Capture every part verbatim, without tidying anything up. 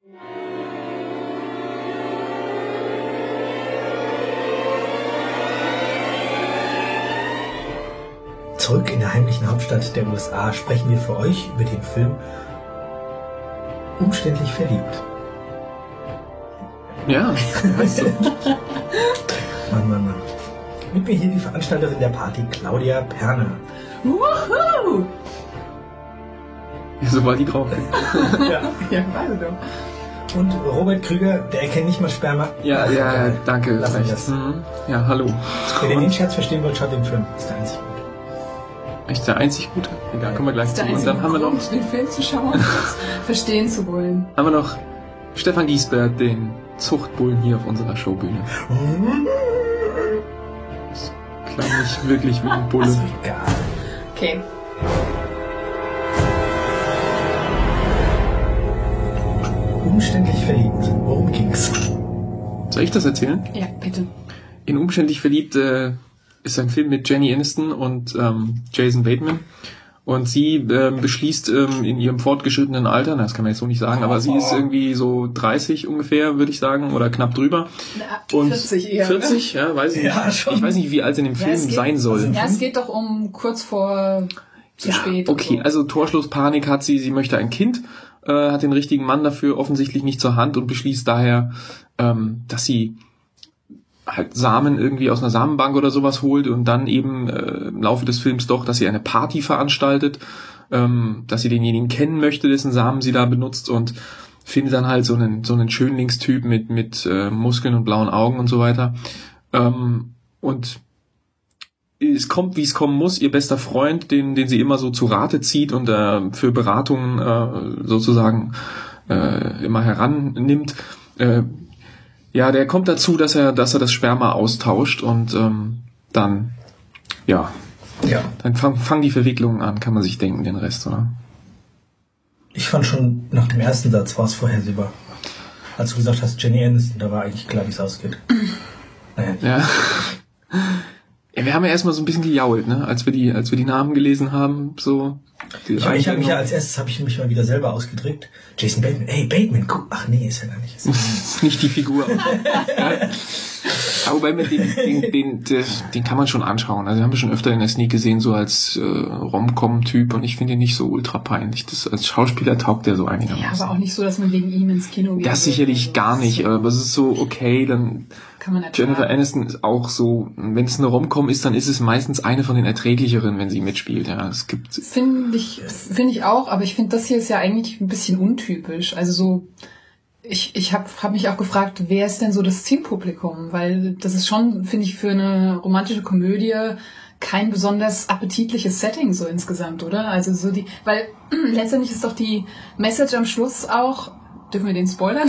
Zurück in der heimlichen Hauptstadt der U S A sprechen wir für euch über den Film Umständlich verliebt. Ja, weißt du. Mann, Mann, Mann. Mit mir hier die Veranstalterin der Party, Claudia Perner. Wuhu! Ja, so war die drauf. ja, ja, beide doch. Und Robert Krüger, der erkennt nicht mal Sperma. Ja, ja, ja, danke. Lass mich das. Mhm. Ja, hallo. Wer den Scherz verstehen wollt, schaut den Film. Ist der einzig gute. Echt der einzig gute? Egal, kommen wir gleich ist zu. Der Und dann haben wir noch den Film zu schauen, verstehen zu wollen. Haben wir noch Stefan Giesbert, den Zuchtbullen hier auf unserer Showbühne. Das klang nicht wirklich wie ein Bulle. Ist egal. Okay. Umständlich verliebt. Worum ging's? Soll ich das erzählen? Ja, bitte. In Umständlich verliebt äh, ist ein Film mit Jenny Aniston und ähm, Jason Bateman. Und sie ähm, beschließt ähm, in ihrem fortgeschrittenen Alter, na, das kann man jetzt so nicht sagen, aber sie ist irgendwie so dreißig ungefähr, würde ich sagen, oder knapp drüber. Na, und vierzig eher. vierzig, ja, weiß ich Ja, nicht. schon. Ich weiß nicht, wie alt sie in dem Ja, Film es geht- sein soll. Ja, es geht doch um kurz vor zu Ja, spät. okay, und so. also Torschlusspanik hat sie, sie möchte ein Kind, äh, hat den richtigen Mann dafür offensichtlich nicht zur Hand und beschließt daher, ähm, dass sie halt Samen irgendwie aus einer Samenbank oder sowas holt und dann eben äh, im Laufe des Films doch, dass sie eine Party veranstaltet, ähm, dass sie denjenigen kennen möchte, dessen Samen sie da benutzt und findet dann halt so einen so einen Schönlingstyp mit mit äh, Muskeln und blauen Augen und so weiter. Ähm, und es kommt, wie es kommen muss. Ihr bester Freund, den den sie immer so zu Rate zieht und äh, für Beratungen äh, sozusagen äh, immer herannimmt, äh, ja, der kommt dazu, dass er, dass er das Sperma austauscht und ähm, dann, ja, Ja. dann fangen fang die Verwicklungen an, kann man sich denken, den Rest, oder? Ich fand schon nach dem ersten Satz war es vorhersehbar. Als du gesagt hast, Jenny Aniston, da war eigentlich klar, wie es ausgeht. Naja. Ja. Ja, wir haben ja erstmal so ein bisschen gejault, ne, als wir die, als wir die Namen gelesen haben, so. Die Ich, ich habe mich ja als erstes habe ich mich mal wieder selber ausgedrückt. Jason Bateman, ey Bateman, guck, ach nee, ist ja gar nicht. ist nicht die Figur. Aber wobei mit den, den, den, den, den kann man schon anschauen. Also wir haben wir schon öfter in der Sneak gesehen, so als äh, Rom-Com-Typ und ich finde ihn nicht so ultra peinlich. Das, als Schauspieler taugt der so einigermaßen. Ja, aber auch nicht so, dass man wegen ihm ins Kino geht. Das sicherlich gar nicht, aber es ist so, okay, dann Kann man nicht Jennifer sagen. Aniston ist auch so, wenn es eine Rom-Com ist, dann ist es meistens eine von den erträglicheren, wenn sie mitspielt. Ja, es gibt Finde ich, finde ich auch, aber ich finde, das hier ist ja eigentlich ein bisschen untypisch. Also so, ich, ich habe hab mich auch gefragt, wer ist denn so das Zielpublikum? Weil das ist schon, finde ich, für eine romantische Komödie kein besonders appetitliches Setting so insgesamt, oder? Also so die, weil letztendlich ist doch die Message am Schluss auch, dürfen wir den spoilern?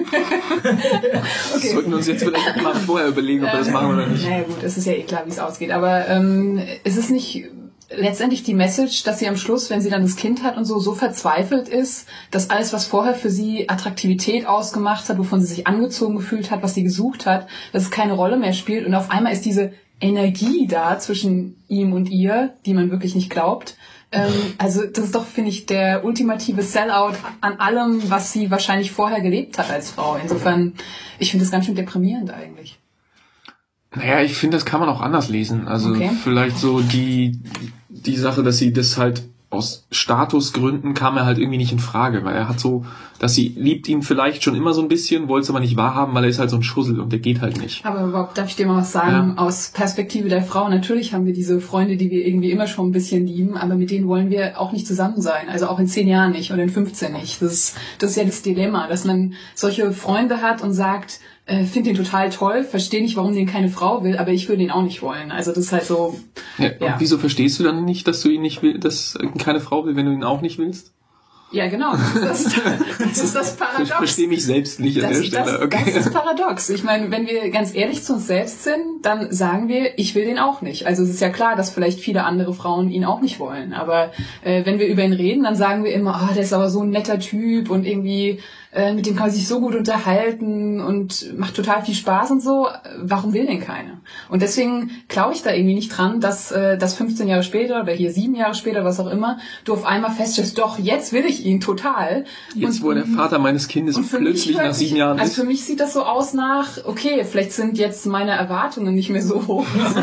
Okay. Sollten wir uns jetzt vielleicht mal vorher überlegen, ob wir das machen oder nicht. Naja gut, es ist ja eh klar, wie es ausgeht. Aber ähm, ist es nicht letztendlich die Message, dass sie am Schluss, wenn sie dann das Kind hat und so, so verzweifelt ist, dass alles, was vorher für sie Attraktivität ausgemacht hat, wovon sie sich angezogen gefühlt hat, was sie gesucht hat, dass es keine Rolle mehr spielt und auf einmal ist diese Energie da zwischen ihm und ihr, die man wirklich nicht glaubt. Ähm, also das ist doch, finde ich, der ultimative Sellout an allem, was sie wahrscheinlich vorher gelebt hat als Frau. Insofern, ich finde das ganz schön deprimierend eigentlich. Naja, ich finde, das kann man auch anders lesen. Also Okay. vielleicht so die die Sache, dass sie das halt aus Statusgründen kam er halt irgendwie nicht in Frage, weil er hat so, dass sie liebt ihn vielleicht schon immer so ein bisschen, wollte es aber nicht wahrhaben, weil er ist halt so ein Schussel und der geht halt nicht. Aber überhaupt, darf ich dir mal was sagen? Ja. Aus Perspektive der Frau, natürlich haben wir diese Freunde, die wir irgendwie immer schon ein bisschen lieben, aber mit denen wollen wir auch nicht zusammen sein. Also auch in zehn Jahren nicht oder in fünfzehn nicht. Das ist, das ist ja das Dilemma, dass man solche Freunde hat und sagt, äh, finde den total toll, verstehe nicht, warum den keine Frau will, aber ich würde ihn auch nicht wollen. Also das ist halt so. Ja, Ja. Und wieso verstehst du dann nicht, dass du ihn nicht willst, dass keine Frau will, wenn du ihn auch nicht willst? Ja, genau. Das ist das, das, ist das Ich Paradox. verstehe mich selbst nicht an Das, der Stelle. das, Okay. das ist paradox. Ich meine, wenn wir ganz ehrlich zu uns selbst sind, dann sagen wir, ich will den auch nicht. Also es ist ja klar, dass vielleicht viele andere Frauen ihn auch nicht wollen. Aber äh, wenn wir über ihn reden, dann sagen wir immer, ah, der ist aber so ein netter Typ und irgendwie äh, mit dem kann man sich so gut unterhalten und macht total viel Spaß und so. Warum will denn keiner? Und deswegen glaube ich da irgendwie nicht dran, dass äh, das fünfzehn Jahre später oder hier sieben Jahre später, was auch immer, du auf einmal feststellst, doch, jetzt will ich ihn total. Jetzt, und, wo er der Vater meines Kindes plötzlich nach sieben Jahren also ist. Also für mich sieht das so aus nach, okay, vielleicht sind jetzt meine Erwartungen nicht mehr so hoch. Und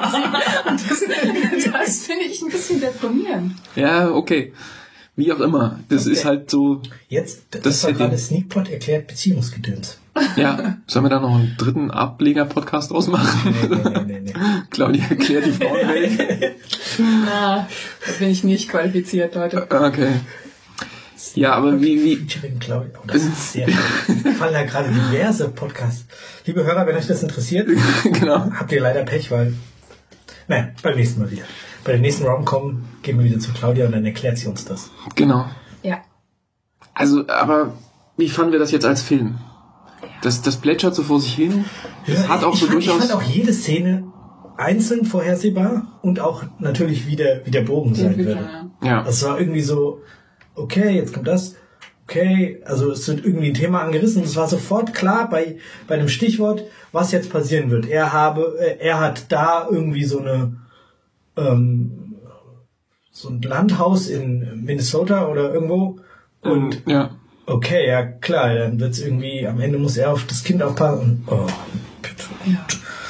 das, das finde ich ein bisschen deprimierend. Ja, okay. Wie auch immer. Das Okay. ist halt so... Jetzt, das, Das war hätte- gerade Sneakpot erklärt Beziehungsgedöns. Ja, sollen wir da noch einen dritten Ableger-Podcast draus machen? Nee, nee, nee, nee, nee. Claudia erklärt die Frauenwelt. Na, da bin ich nicht qualifiziert, Leute. Okay. Ja, aber wie... wie Featuring Claudia. Oh, das ist sehr schön. Es fallen da gerade diverse Podcasts. Liebe Hörer, wenn euch das interessiert, genau. habt ihr leider Pech, weil... Naja, beim nächsten Mal wieder. Bei der nächsten Rom-Com gehen wir wieder zu Claudia und dann erklärt sie uns das. Genau. Ja. Also, aber wie fanden wir das jetzt als Film? Das, das plätschert so vor sich hin. Es Ja, hat auch ich, so fand, durchaus... ich fand auch jede Szene einzeln vorhersehbar und auch natürlich, wie der, wie der Bogen sein Entwickler, würde. ja. Ja. Das war irgendwie so, okay, jetzt kommt das, okay, also es wird irgendwie ein Thema angerissen und es war sofort klar bei, bei einem Stichwort, was jetzt passieren wird. Er habe, äh, er hat da irgendwie so eine, ähm, so ein Landhaus in Minnesota oder irgendwo und ja. okay, ja klar, dann wird's irgendwie, am Ende muss er auf das Kind aufpassen und, oh, bitte. Ja.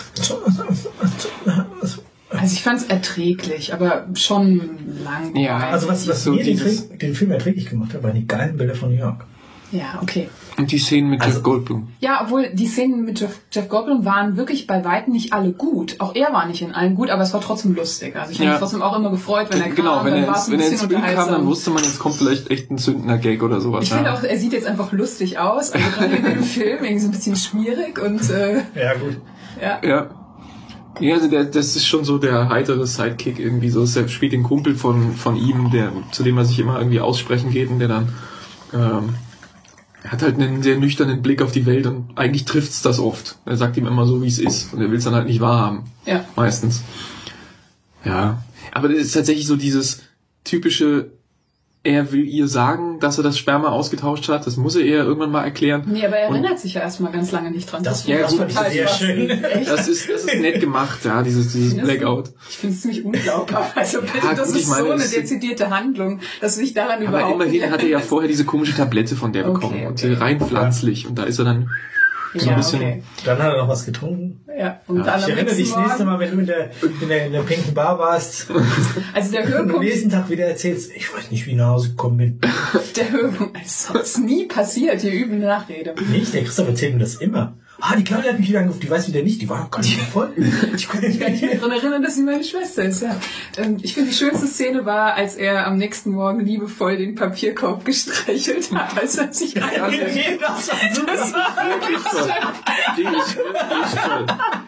Also ich fand es erträglich, aber schon lang. Ja. Also was, was So mir den, dieses- Film- den Film erträglich gemacht hat, waren die geilen Bilder von New York. Ja, okay. Und die Szenen mit Also- Jeff Goldblum. Ja, obwohl die Szenen mit Jeff, Jeff Goldblum waren wirklich bei weitem nicht alle gut. Auch er war nicht in allen gut, aber es war trotzdem lustig. Also ich habe Ja. mich trotzdem auch immer gefreut, wenn er kam. Genau, wenn dann er, war es ins, ein wenn er bisschen ins Bild kam, dann unterhaltsam. wusste man, jetzt kommt vielleicht echt ein zündender Gag oder sowas. Ich finde ja. auch, er sieht jetzt einfach lustig aus. Also gerade in dem Film irgendwie so ein bisschen schmierig und äh, Ja, gut. ja. Ja. Ja, also der, das ist schon so der heitere Sidekick irgendwie so. Er spielt den Kumpel von, von ihm, der, zu dem er sich immer irgendwie aussprechen geht und der dann, ähm, er hat halt einen sehr nüchternen Blick auf die Welt und eigentlich trifft's das oft. Er sagt ihm immer so, wie es ist und er will's dann halt nicht wahrhaben. Ja. Meistens. Ja. Aber das ist tatsächlich so dieses typische, er will ihr sagen, dass er das Sperma ausgetauscht hat. Das muss er ihr irgendwann mal erklären. Nee, aber er Und- erinnert sich ja erstmal ganz lange nicht dran. Das, Ja, das gut, fand ich total sehr Spaß. schön. Echt? Das ist, das ist nett gemacht, ja, dieses, dieses Das- Blackout. Ich finde es ziemlich unglaubbar. Also bitte, Ja, das gut, ich ist meine, so eine es- dezidierte Handlung, dass du dich daran Aber überhaupt immerhin nicht hat er ja vorher diese komische Tablette von der Okay, bekommen. Und okay. rein pflanzlich. Und da ist er dann so ein ja, bisschen... okay. Dann hat er noch was getrunken. Ja, und Ja, dann Ich am erinnere dich nächsten das nächste Morgen, Mal, wenn du in der, in der, in der pinken Bar warst also der und am Höhepunkt, nächsten Tag wieder erzählst, ich weiß nicht, wie ich nach Hause gekommen bin. der Höhepunkt, also das ist nie passiert, hier üben Nachrede. Nicht, der Christoph erzählt mir das immer. Ah, die Claudia hat mich wieder angerufen, die weiß wieder nicht, die war gar nicht mehr voll. Ich konnte mich gar nicht mehr daran erinnern, dass sie meine Schwester ist. Ja. Ähm, Ich finde, die schönste Szene war, als er am nächsten Morgen liebevoll den Papierkorb gestreichelt hat, als er sich Das war super. Das war Wirklich toll. Die ist wirklich toll.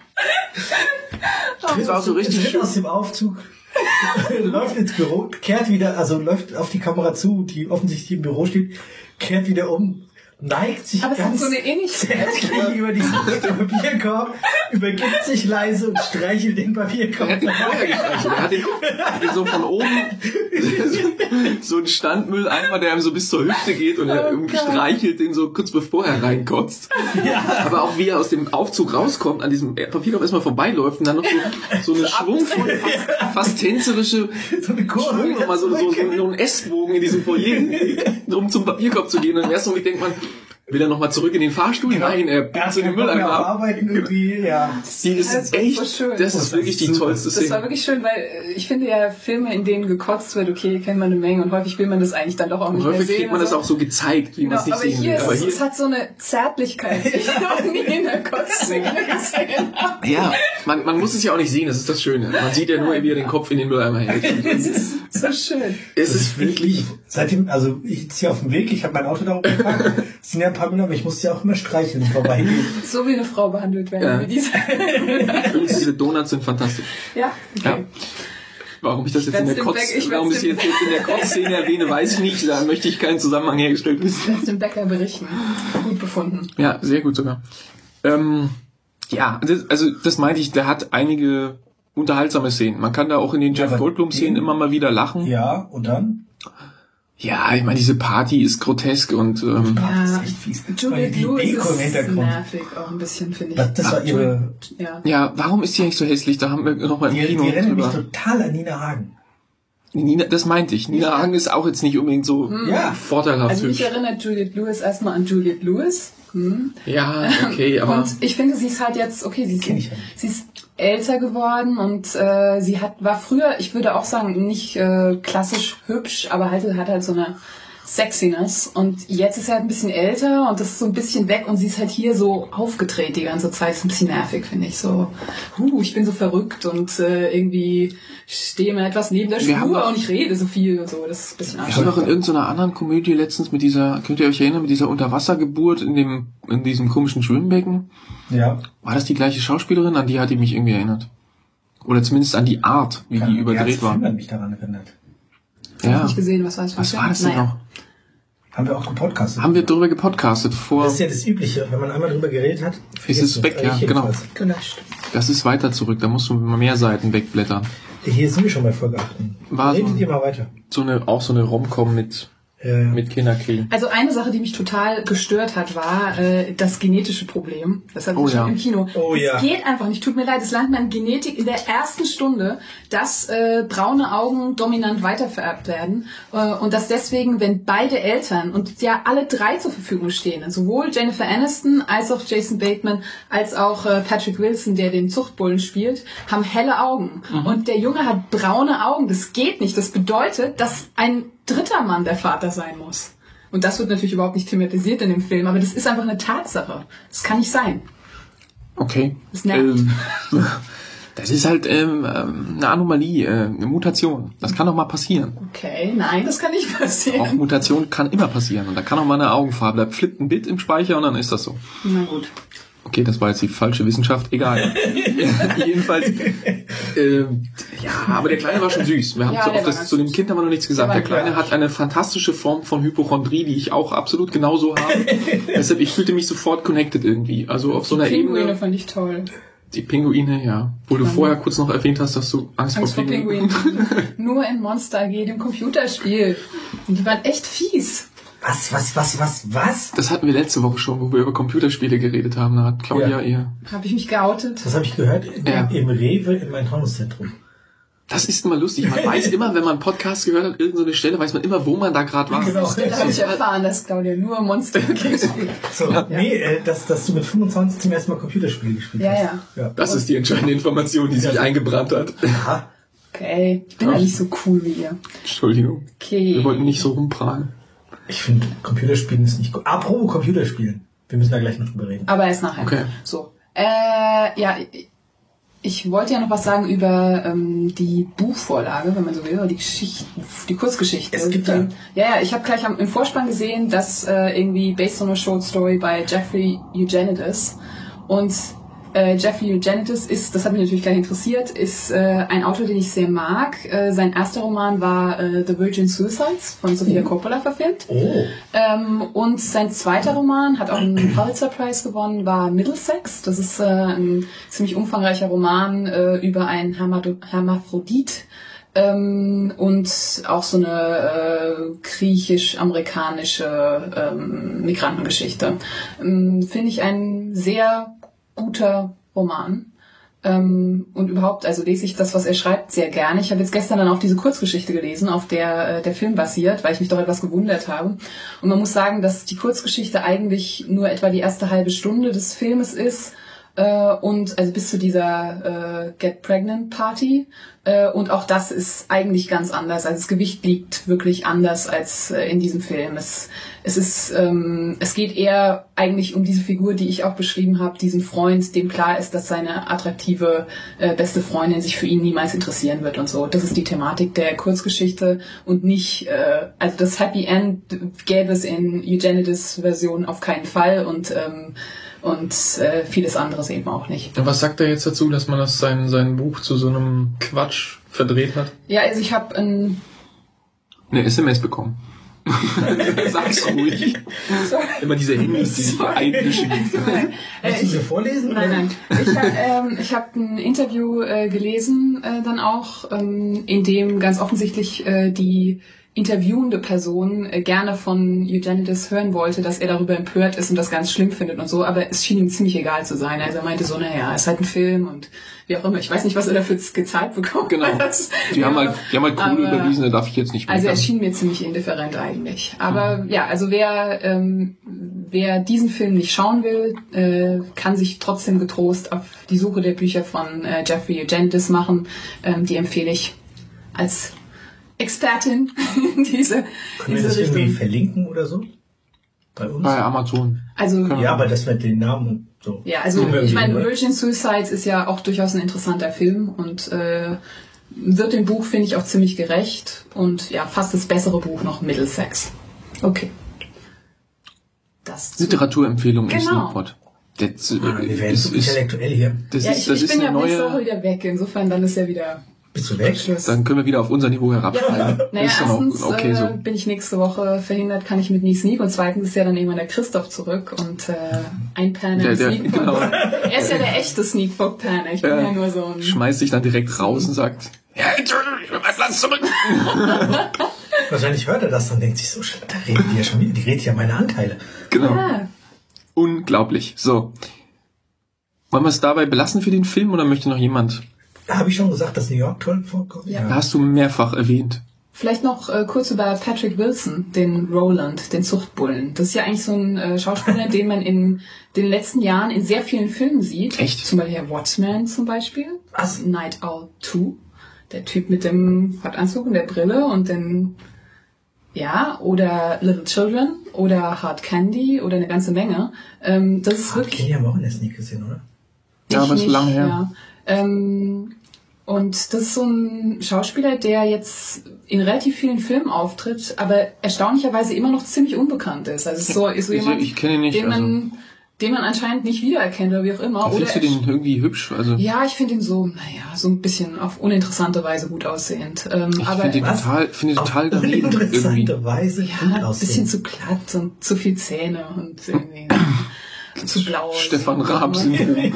Das war auch so richtig Tritt schön. aus dem Aufzug, läuft ins Büro, kehrt wieder, also läuft auf die Kamera zu, die offensichtlich im Büro steht, kehrt wieder um, neigt sich Aber es hat ganz so eine Ähnlichkeit. zärtlich über diesen Papierkorb, übergibt sich leise und streichelt den Papierkorb. Er hat den vorher gestreichelt. Er hat den, hat den so von oben so einen Standmülleimer, der ihm so bis zur Hüfte geht und er Oh irgendwie Gott. streichelt den so kurz bevor er reinkotzt. Aber auch wie er aus dem Aufzug rauskommt, an diesem Papierkorb erstmal vorbeiläuft und dann noch so, so eine schwungvolle, fast, fast tänzerische So eine Kurve. Schwung, nochmal so, so, so, so einen S-Bogen in diesem Foyer, um zum Papierkorb zu gehen. Und im ersten Moment denkt man, will er nochmal zurück in den Fahrstuhl? Nein, er Er packt hat so den keinen Bock mehr Mülleimer auf ab. Arbeiten irgendwie, ja. Die ist Das ist echt, so schön. das ist wirklich die tollste Das war Szene. wirklich schön, weil äh, ich finde ja, Filme, in denen gekotzt wird, okay, kennt man eine Menge und häufig will man das eigentlich dann doch auch Und nicht mehr häufig sehen. kriegt man das und auch so gezeigt, wie man Genau, es nicht aber sehen hier, will. ist, Aber es, hier, es hat so eine Zärtlichkeit, die ich noch nie in der Kotzszene gesehen habe. ja, man, man muss es ja auch nicht sehen, das ist das Schöne. Man sieht ja nur, wie er den Kopf in den Mülleimer hält. Es ist so schön. Es Das ist wirklich, ich, seitdem, also ich ziehe auf dem Weg, ich habe mein Auto da oben geparkt, es sind ja ein paar Minuten, aber ich musste ja auch immer streicheln und vorbeigehen. So wie eine Frau behandelt werden, Ja. wie diese. übrigens, diese Donuts sind fantastisch. Ja, okay. Ja. Warum ich das jetzt in der werd's dem Kotz, Bäcker- ich warum ich werd's es jetzt in der Kotzszene erwähne, weiß ich nicht. Da möchte ich keinen Zusammenhang hergestellt wissen. Ich werde dem Bäcker berichten. Gut befunden. Ja, sehr gut sogar. Ähm, ja, das, also das meinte ich, der hat einige unterhaltsame Szenen. Man kann da auch in den Jeff aber Goldblum-Szenen den- immer mal wieder lachen. Ja, und dann? Ja, ich meine, diese Party ist grotesk und ähm, Ah, das ist Ja, echt fies. Juliette Die Lewis Deko im ist Hintergrund. nervig auch ein bisschen, finde ich. Das, das war ihre, Ja. ja, warum ist die eigentlich so hässlich? Da haben wir noch mal im die, die Kino rennen mich drüber. total an Nina Hagen. Nina, das meinte ich. Nina Hagen ist auch jetzt nicht unbedingt so Ja. vorteilhaft. Also mich hübsch. erinnert Juliette Lewis erstmal an Juliette Lewis. Hm. Ja, okay, aber... Und ich finde, sie ist halt jetzt, okay, sie Kenn ist, ich ja nicht. sie ist älter geworden und äh, sie hat war früher, ich würde auch sagen, nicht äh, klassisch hübsch, aber halt hat halt so eine Sexiness. Und jetzt ist sie halt ein bisschen älter und das ist so ein bisschen weg und sie ist halt hier so aufgedreht die ganze Zeit. Das ist ein bisschen nervig, finde ich. So, huh, ich bin so verrückt und äh, irgendwie stehe mir etwas neben der Wir haben Spur doch- und ich rede so viel und so. Das ist ein bisschen Ich habe anstrengend. noch in irgendeiner anderen Komödie letztens mit dieser, könnt ihr euch erinnern, mit dieser Unterwassergeburt in dem, in diesem komischen Schwimmbecken? Ja. War das die gleiche Schauspielerin? An die hat die mich irgendwie erinnert. Oder zumindest an die Art, wie die überdreht war. Film hat mich daran erinnert. Ich habe Ja. nicht gesehen, was war das? Was war das denn Naja. noch? Haben wir auch gepodcastet. Haben wir drüber gepodcastet vor, Das ist ja das Übliche, wenn man einmal drüber geredet hat. Ist es weg, ja, genau. Gelöscht. das ist weiter zurück, da musst du mal mehr Seiten wegblättern. Hier sind wir schon bei Folge acht. War so- Redet ihr mal weiter. So eine, auch so eine Rom-Com mit, Ja, ja. mit Kinderkriegen. Also eine Sache, die mich total gestört hat, war äh, das genetische Problem. Das hatte Oh ich schon ja. im Kino. Oh es ja. geht einfach nicht. Tut mir leid, es lernt man in Genetik in der ersten Stunde, dass äh, braune Augen dominant weitervererbt werden äh, und dass deswegen, wenn beide Eltern und ja alle drei zur Verfügung stehen, sowohl Jennifer Aniston als auch Jason Bateman als auch äh, Patrick Wilson, der den Zuchtbullen spielt, haben helle Augen und der Junge hat braune Augen. Das geht nicht. Das bedeutet, dass ein dritter Mann der Vater sein muss. Und das wird natürlich überhaupt nicht thematisiert in dem Film, aber das ist einfach eine Tatsache. Das kann nicht sein. Okay. Das nervt. Ähm, das ist halt ähm, ähm, eine Anomalie, äh, eine Mutation. Das kann doch mal passieren. Okay, nein, das kann nicht Auch passieren. Mutation kann immer passieren. Und da kann auch mal eine Augenfarbe. Da flippt ein Bit im Speicher und dann ist das so. Na gut. Okay, das war jetzt die falsche Wissenschaft. Egal. Jedenfalls. Ähm, ja, aber der Kleine war schon süß. Wir haben Ja, zu, der auf war das, ganz zu dem süß. Kind haben wir noch nichts gesagt. Der Der war Kleine klar. hat eine fantastische Form von Hypochondrie, die ich auch absolut genauso habe. Deshalb, ich fühlte mich sofort connected irgendwie. Also auf so einer Pinguine Ebene. fand ich toll. Die Pinguine, ja. Wo du Dann- vorher kurz noch erwähnt hast, dass du Angst, Angst vor vor Pinguinen. Pinguinen. Nur in Monster A G, dem Computerspiel. Und die waren echt fies. Was, was, was, was, was? Das hatten wir letzte Woche schon, wo wir über Computerspiele geredet haben. Da hat Claudia Ja. ihr... Habe ich mich geoutet. Das habe ich gehört im, Ja. im Rewe in meinem Taunuszentrum. Das ist immer lustig. Man weiß immer, wenn man einen Podcast gehört hat, irgendeine Stelle, weiß man immer, wo man da gerade war. Genau. Da habe ich erfahren, dass Claudia nur Monster A G spielt. So, nee, äh, dass, dass du mit fünfundzwanzig zum ersten Mal Computerspiele gespielt Ja, hast. ja. ja. Das ist die entscheidende Information, die sich eingebrannt hat. Aha. Okay, ich bin ja nicht so cool wie ihr. Entschuldigung. Okay. Wir wollten nicht so rumprahlen. Ich finde, Computerspielen ist nicht gut. Apropos Computerspielen. Wir müssen da gleich noch drüber reden. Aber erst nachher. Okay. So. Äh, ja, ich wollte ja noch was sagen über ähm, die Buchvorlage, wenn man so will, oder die Geschichten, die Kurzgeschichte. Es gibt die, da- Ja, ja, ich habe gleich am, im Vorspann gesehen, dass äh, irgendwie based on a short story by Jeffrey Eugenides und äh, Jeffrey Eugenides ist, das hat mich natürlich gleich interessiert, ist äh, ein Autor, den ich sehr mag. Äh, sein erster Roman war äh, The Virgin Suicides von Sofia Coppola verfilmt. Oh. Ähm, und sein zweiter Roman hat auch einen Pulitzer Prize gewonnen, war Middlesex. Das ist äh, ein ziemlich umfangreicher Roman äh, über einen Hermado- Hermaphrodit. Ähm, und auch so eine äh, griechisch-amerikanische ähm, Migrantengeschichte. Ähm, Finde ich ein sehr guter Roman. Ähm, und überhaupt, also lese ich das, was er schreibt, sehr gerne. Ich habe jetzt gestern dann auch diese Kurzgeschichte gelesen, auf der äh, der Film basiert, weil ich mich doch etwas gewundert habe. Und man muss sagen, dass die Kurzgeschichte eigentlich nur etwa die erste halbe Stunde des Filmes ist. Äh, und also bis zu dieser äh, Get Pregnant Party. Äh, und auch das ist eigentlich ganz anders. Also das Gewicht liegt wirklich anders als äh, in diesem Film. Es, es ist, ähm, es geht eher eigentlich um diese Figur, die ich auch beschrieben habe, diesen Freund, dem klar ist, dass seine attraktive äh, beste Freundin sich für ihn niemals interessieren wird und so. Das ist die Thematik der Kurzgeschichte und nicht, äh, also das Happy End gäbe es in Eugenides Version auf keinen Fall und ähm, und äh, vieles anderes eben auch nicht. Und was sagt er jetzt dazu, dass man das sein, sein Buch zu so einem Quatsch verdreht hat? Ja, also ich habe ein... Eine S M S bekommen. Sag's ruhig. Immer diese Handys, die sich einmischen. Willst du sie vorlesen? Nein, nein. Ich habe ähm, ich hab ein Interview äh, gelesen, äh, dann auch, ähm, in dem ganz offensichtlich äh, die interviewende Person äh, gerne von Eugenides hören wollte, dass er darüber empört ist und das ganz schlimm findet und so, aber es schien ihm ziemlich egal zu sein. Also er meinte so, naja, es ist halt ein Film und wie auch immer. Ich weiß nicht, was er dafür gezahlt bekommt. Genau. Das, die, ja, haben halt, die haben halt Kohle aber, überwiesen, da darf ich jetzt nicht mehr. Also er schien mir ziemlich indifferent eigentlich. Aber mhm. ja, also wer, ähm, wer diesen Film nicht schauen will, äh, kann sich trotzdem getrost auf die Suche der Bücher von äh, Jeffrey Eugenides machen. Ähm, die empfehle ich als Expertin in diese, Können diese wir das Richtung. irgendwie verlinken oder so? Bei uns? Bei Amazon. Also, ja, aber das mit den Namen und so. Ja, also Können wir ich meine, oder? Virgin Suicides ist ja auch durchaus ein interessanter Film und äh, wird dem Buch, finde ich, auch ziemlich gerecht und ja, fast das bessere Buch noch Middlesex. Okay. Das zu- Literaturempfehlung im Genau. Sneakpot. Das, äh, Ah, wir werden ist, so ist, intellektuell hier. das Ja, ist, ich, das ich ist bin ja eine nächste Woche neue... wieder weg, insofern dann ist ja wieder Bist du weg? Schluss. Dann können wir wieder auf unser Niveau herabfallen. Naja, ist dann auch erstens okay äh, so. bin ich nächste Woche verhindert, kann ich mit Nie Sneak und zweitens ist ja dann irgendwann der Christoph zurück und äh, ein Panel Der- im der- Sneak. genau. Er ist ja der echte Sneak Panel. Ich bin Ja. ja nur so ein... Schmeißt sich dann direkt raus und sagt, ja, Entschuldigung, ich will meinen Platz zurück. Wahrscheinlich hört er das und denkt sich so, da redet die ja schon wieder, die redet ja meine Anteile. Genau. Ja. Unglaublich. So. Wollen wir es dabei belassen für den Film oder möchte noch jemand? Da habe ich schon gesagt, dass New York toll vorkommt. Ja. Hast du mehrfach erwähnt. Vielleicht noch äh, kurz über Patrick Wilson, den Roland, den Zuchtbullen. Das ist ja eigentlich so ein äh, Schauspieler, den man in den letzten Jahren in sehr vielen Filmen sieht. Echt? Zum Beispiel Watchmen zum Beispiel. Was? Night Owl zwei. Der Typ mit dem Hautanzug und der Brille und den... Ja, oder Little Children oder Hard Candy oder eine ganze Menge. Ähm, das ist Ah, wirklich... Kenny haben wir auch in der Sneak gesehen, oder? Ja, Ich aber ist nicht, lange her. Ja. Ähm, und das ist so ein Schauspieler, der jetzt in relativ vielen Filmen auftritt, aber erstaunlicherweise immer noch ziemlich unbekannt ist. Also es ist so, ist so Ich- jemand, ich kenne ihn nicht, den man, den man anscheinend nicht wiedererkennt oder wie auch immer. Oder Findest du den irgendwie hübsch? Also ja, ich finde ihn so, naja, so ein bisschen auf uninteressante Weise gut aussehend. Ähm, ich aber finde den was? total, finde den Auf total daneben irgendwie. uninteressante Weise ja, gut ein aussehen. bisschen zu glatt und zu viel Zähne und irgendwie zu blau. Stefan Raab-Syndrom.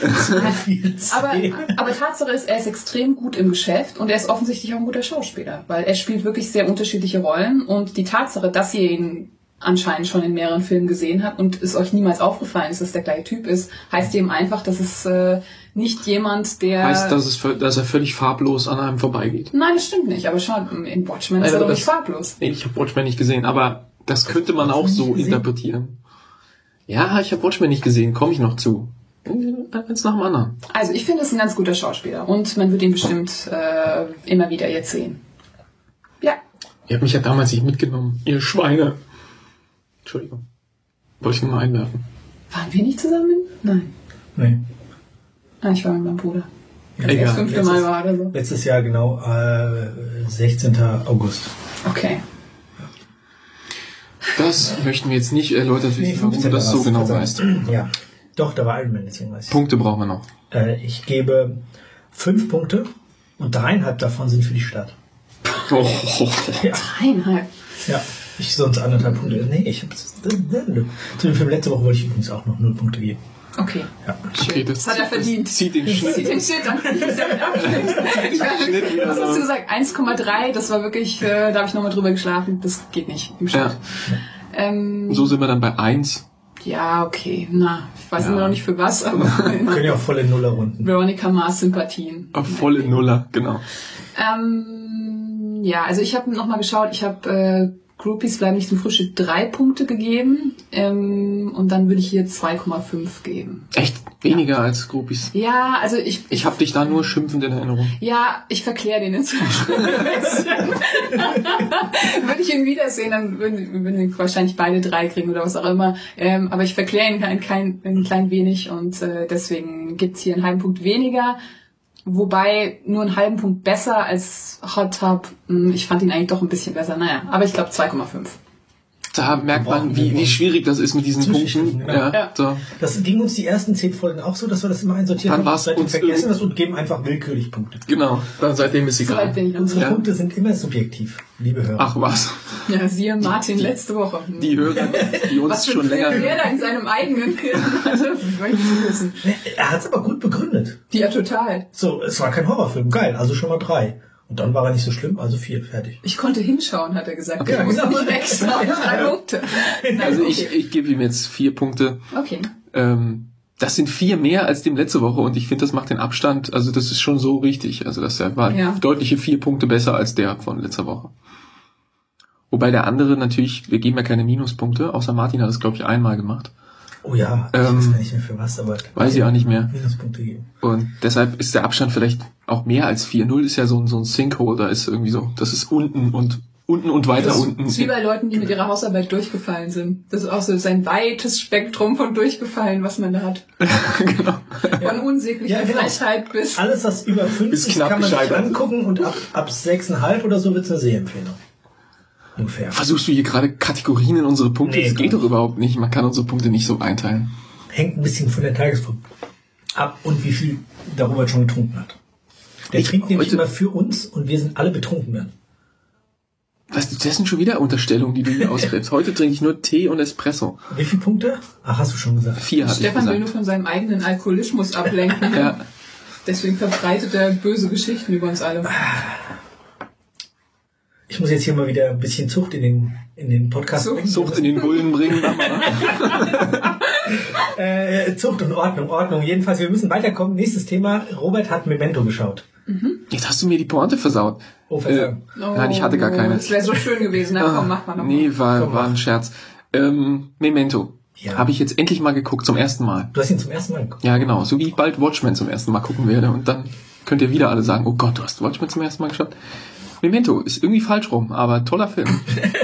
Viel Aber, Zähne. aber Tatsache ist, er ist extrem gut im Geschäft und er ist offensichtlich auch ein guter Schauspieler, weil er spielt wirklich sehr unterschiedliche Rollen und die Tatsache, dass ihr ihn anscheinend schon in mehreren Filmen gesehen habt und es euch niemals aufgefallen ist, dass der gleiche Typ ist, heißt eben einfach, dass es äh, nicht jemand, der... Heißt, dass, es, vö- dass er völlig farblos an einem vorbeigeht. Nein, das stimmt nicht, aber schon in Watchmen ist Also er doch das- nicht farblos. Nee, ich habe Watchmen nicht gesehen, aber das könnte man auch so gesehen? interpretieren. Ja, ich habe Watchmen nicht gesehen, komme ich noch zu. Eins nach dem anderen. Also ich finde, es ein ganz guter Schauspieler und man wird ihn bestimmt äh, immer wieder jetzt sehen. Ja. Ihr habt mich ja damals nicht mitgenommen, ihr Schweine. Entschuldigung. Wollte ich nur mal einwerfen. Waren wir nicht zusammen? Nein. Nee. Ah, ich war mit meinem Bruder. Ja, Egal. Das fünfte Mal war oder so. Letztes Jahr genau äh, sechzehnten August. Okay. Das möchten wir jetzt nicht erläutert wissen, warum du das so fünfzehnten genau war's. weißt. Ja. Doch, da war Iron Man, deswegen weiß ich. Punkte brauchen wir noch. Äh, ich gebe fünf Punkte und dreieinhalb davon sind für die Stadt. Oh, Ja. Dreieinhalb. Ja. Ich sonst anderthalb Punkte. Nee, ich hab's. Zu dem Film letzte Woche wollte ich übrigens auch noch null Punkte geben. Okay. Ja. okay, das, Das hat er verdient. Das zieht den Zieht Schnitt. den Shit, dann krieg ich damit abgelegt. Was hast du gesagt? eins Komma drei, das war wirklich, äh, da habe ich nochmal drüber geschlafen. Das geht nicht im Schnitt. Ja. Ähm, So sind wir dann bei eins. ja, okay. Na, ich weiß Ja. immer noch nicht für was, aber Können ja auch volle Nuller-Runden. Veronica Mars Sympathien. Auf volle Nuller, genau. Ähm, ja, also ich habe nochmal geschaut, ich habe äh, Groupies bleiben nicht zum Frühstück drei Punkte gegeben ähm, und dann würde ich hier zwei Komma fünf geben. Echt weniger als Groupies. Ja, also ich, Ich habe dich da nur schimpfend in Erinnerung. ja, ich verkläre den inzwischen ein bisschen. Würde ich ihn wiedersehen, dann würden, würden ihn wahrscheinlich beide drei kriegen oder was auch immer. Ähm, aber ich verkläre ihn ein, klein, ein klein wenig und äh, deswegen gibt's hier einen halben Punkt weniger. Wobei nur einen halben Punkt besser als Hot Tub. Hm, Ich fand ihn eigentlich doch ein bisschen besser. Naja, aber ich glaube zwei Komma fünf. Da merkt man, wie, wie schwierig das ist mit diesen Zwischenschichten, Punkten. genau. Ja, Ja. so. Das ging uns die ersten zehn Folgen auch so, dass wir das immer einsortiert Dann haben. war's Seitdem uns vergessen irgendwie- das und geben einfach willkürlich Punkte. Genau, dann seitdem ist So weit egal. bin ich noch. Unsere Ja. Punkte sind immer subjektiv, liebe Hörer. Ach was, Ja, siehe Martin letzte Woche. Hm. die Hörer, die uns Was für schon ein länger Film hören. er da in seinem eigenen Film hatte, möchte ich wissen. Er hat es aber gut begründet. Ja, total. So, es war kein Horrorfilm, geil, also schon mal drei. Und dann war er nicht so schlimm, also vier, fertig. Ich konnte hinschauen, hat er gesagt. Okay. Ich musste Ja, genau. nicht extra. Drei Punkte. Nein, Also okay. ich, ich gebe ihm jetzt vier Punkte. Okay. Ähm, das sind vier mehr als dem letzte Woche und ich finde, das macht den Abstand, also das ist schon so richtig. Also das war Ja. deutliche vier Punkte besser als der von letzter Woche. Wobei der andere natürlich, wir geben ja keine Minuspunkte, außer Martin hat es, glaube ich, einmal gemacht. Oh ja, ich Ähm, weiß gar nicht mehr für was, aber... weiß ich auch nicht mehr. Minuspunkte geben. Und deshalb ist der Abstand vielleicht auch mehr als vier. Null ist ja so ein, so ein Sinkhole, da ist irgendwie so, das ist unten und unten und weiter Das unten. ist wie bei Leuten, die mit ihrer Hausarbeit durchgefallen sind. Das ist auch so ein weites Spektrum von durchgefallen, was man da hat. Genau. Von unsäglicher Ja, genau. Frechheit bis... Alles, was über fünf Ist ist, knapp kann man sich gescheitert. angucken und ab, ab sechs Komma fünf oder so wird es eine Sehempfehlung. Ungefähr. Versuchst du hier gerade Kategorien in unsere Punkte? Nee, das geht gar doch überhaupt nicht. Man kann unsere Punkte nicht so einteilen. Hängt ein bisschen von der Tagesform ab und wie viel darüber schon getrunken hat. Der Ich- trinkt nämlich heute- immer für uns und wir sind alle betrunken dann. Was, das sind schon wieder Unterstellungen, die du hier ausgräbst. Heute trinke ich nur Tee und Espresso. Wie viele Punkte? Ach, hast du schon gesagt. Vier hatte ich Stefan will nur gesagt. von seinem eigenen Alkoholismus ablenken. Ja. Deswegen verbreitet er böse Geschichten über uns alle. Ich muss jetzt hier mal wieder ein bisschen Zucht in den, in den Podcast Zucht. bringen. Sucht in den Bullen bringen. Äh, Zucht und Ordnung, Ordnung. Jedenfalls, wir müssen weiterkommen. Nächstes Thema. Robert hat Memento geschaut. Jetzt hast du mir die Pointe versaut. Oh, Verzeihung. Nein, ich hatte gar keine. Das wäre so schön gewesen. Na komm, mach mal noch Nee, war, Komm, war mach. ein Scherz. Ähm, Memento. Ja. Habe ich jetzt endlich mal geguckt, zum ersten Mal. Du hast ihn zum ersten Mal geguckt. Ja, genau. So wie ich bald Watchmen zum ersten Mal gucken werde. Und dann könnt ihr wieder alle sagen, oh Gott, du hast Watchmen zum ersten Mal geschaut. Memento ist irgendwie falsch rum, aber toller Film.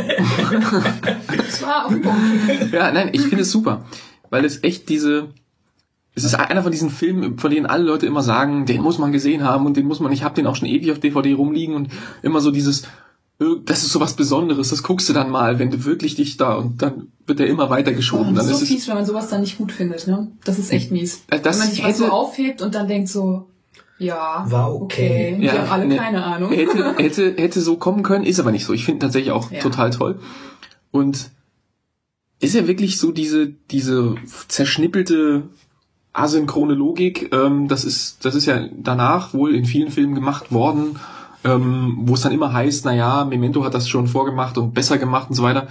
Das war auf den Punkt. Ja, nein, ich finde es super. Weil es echt diese... Es ist einer von diesen Filmen, von denen alle Leute immer sagen, den muss man gesehen haben und den muss man... Ich habe den auch schon ewig auf D V D rumliegen und immer so dieses... Das ist so was Besonderes, das guckst du dann mal, wenn du wirklich dich da... Und dann wird der immer weitergeschoben. Das Dann ist so ist es, fies, wenn man sowas dann nicht gut findet. Ne? Das ist echt mies. Äh, das wenn man sich was so hätte- aufhebt und dann denkt so, ja, War okay. Die haben alle ne, keine Ahnung. Hätte, hätte, hätte so kommen können, ist aber nicht so. Ich finde tatsächlich auch Ja. total toll. Und ist ja wirklich so diese, diese zerschnippelte asynchrone Logik, ähm, das ist, das ist ja danach wohl in vielen Filmen gemacht worden, ähm, wo es dann immer heißt, na ja, Memento hat das schon vorgemacht und besser gemacht und so weiter.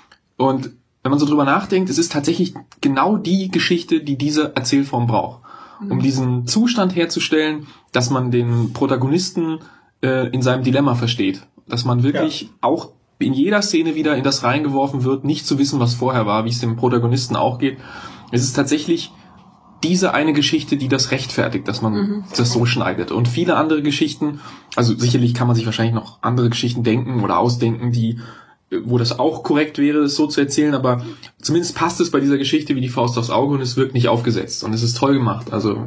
Und wenn man so drüber nachdenkt, es ist tatsächlich genau die Geschichte, die diese Erzählform braucht. Um diesen Zustand herzustellen, dass man den Protagonisten äh, in seinem Dilemma versteht. Dass man wirklich Ja. auch in jeder Szene wieder in das reingeworfen wird, nicht zu wissen, was vorher war, wie es dem Protagonisten auch geht. Es ist tatsächlich diese eine Geschichte, die das rechtfertigt, dass man Mhm. das so schneidet. Und viele andere Geschichten, also sicherlich kann man sich wahrscheinlich noch andere Geschichten denken oder ausdenken, die wo das auch korrekt wäre, das so zu erzählen, aber zumindest passt es bei dieser Geschichte wie die Faust aufs Auge und es wirkt nicht aufgesetzt und es ist toll gemacht. Also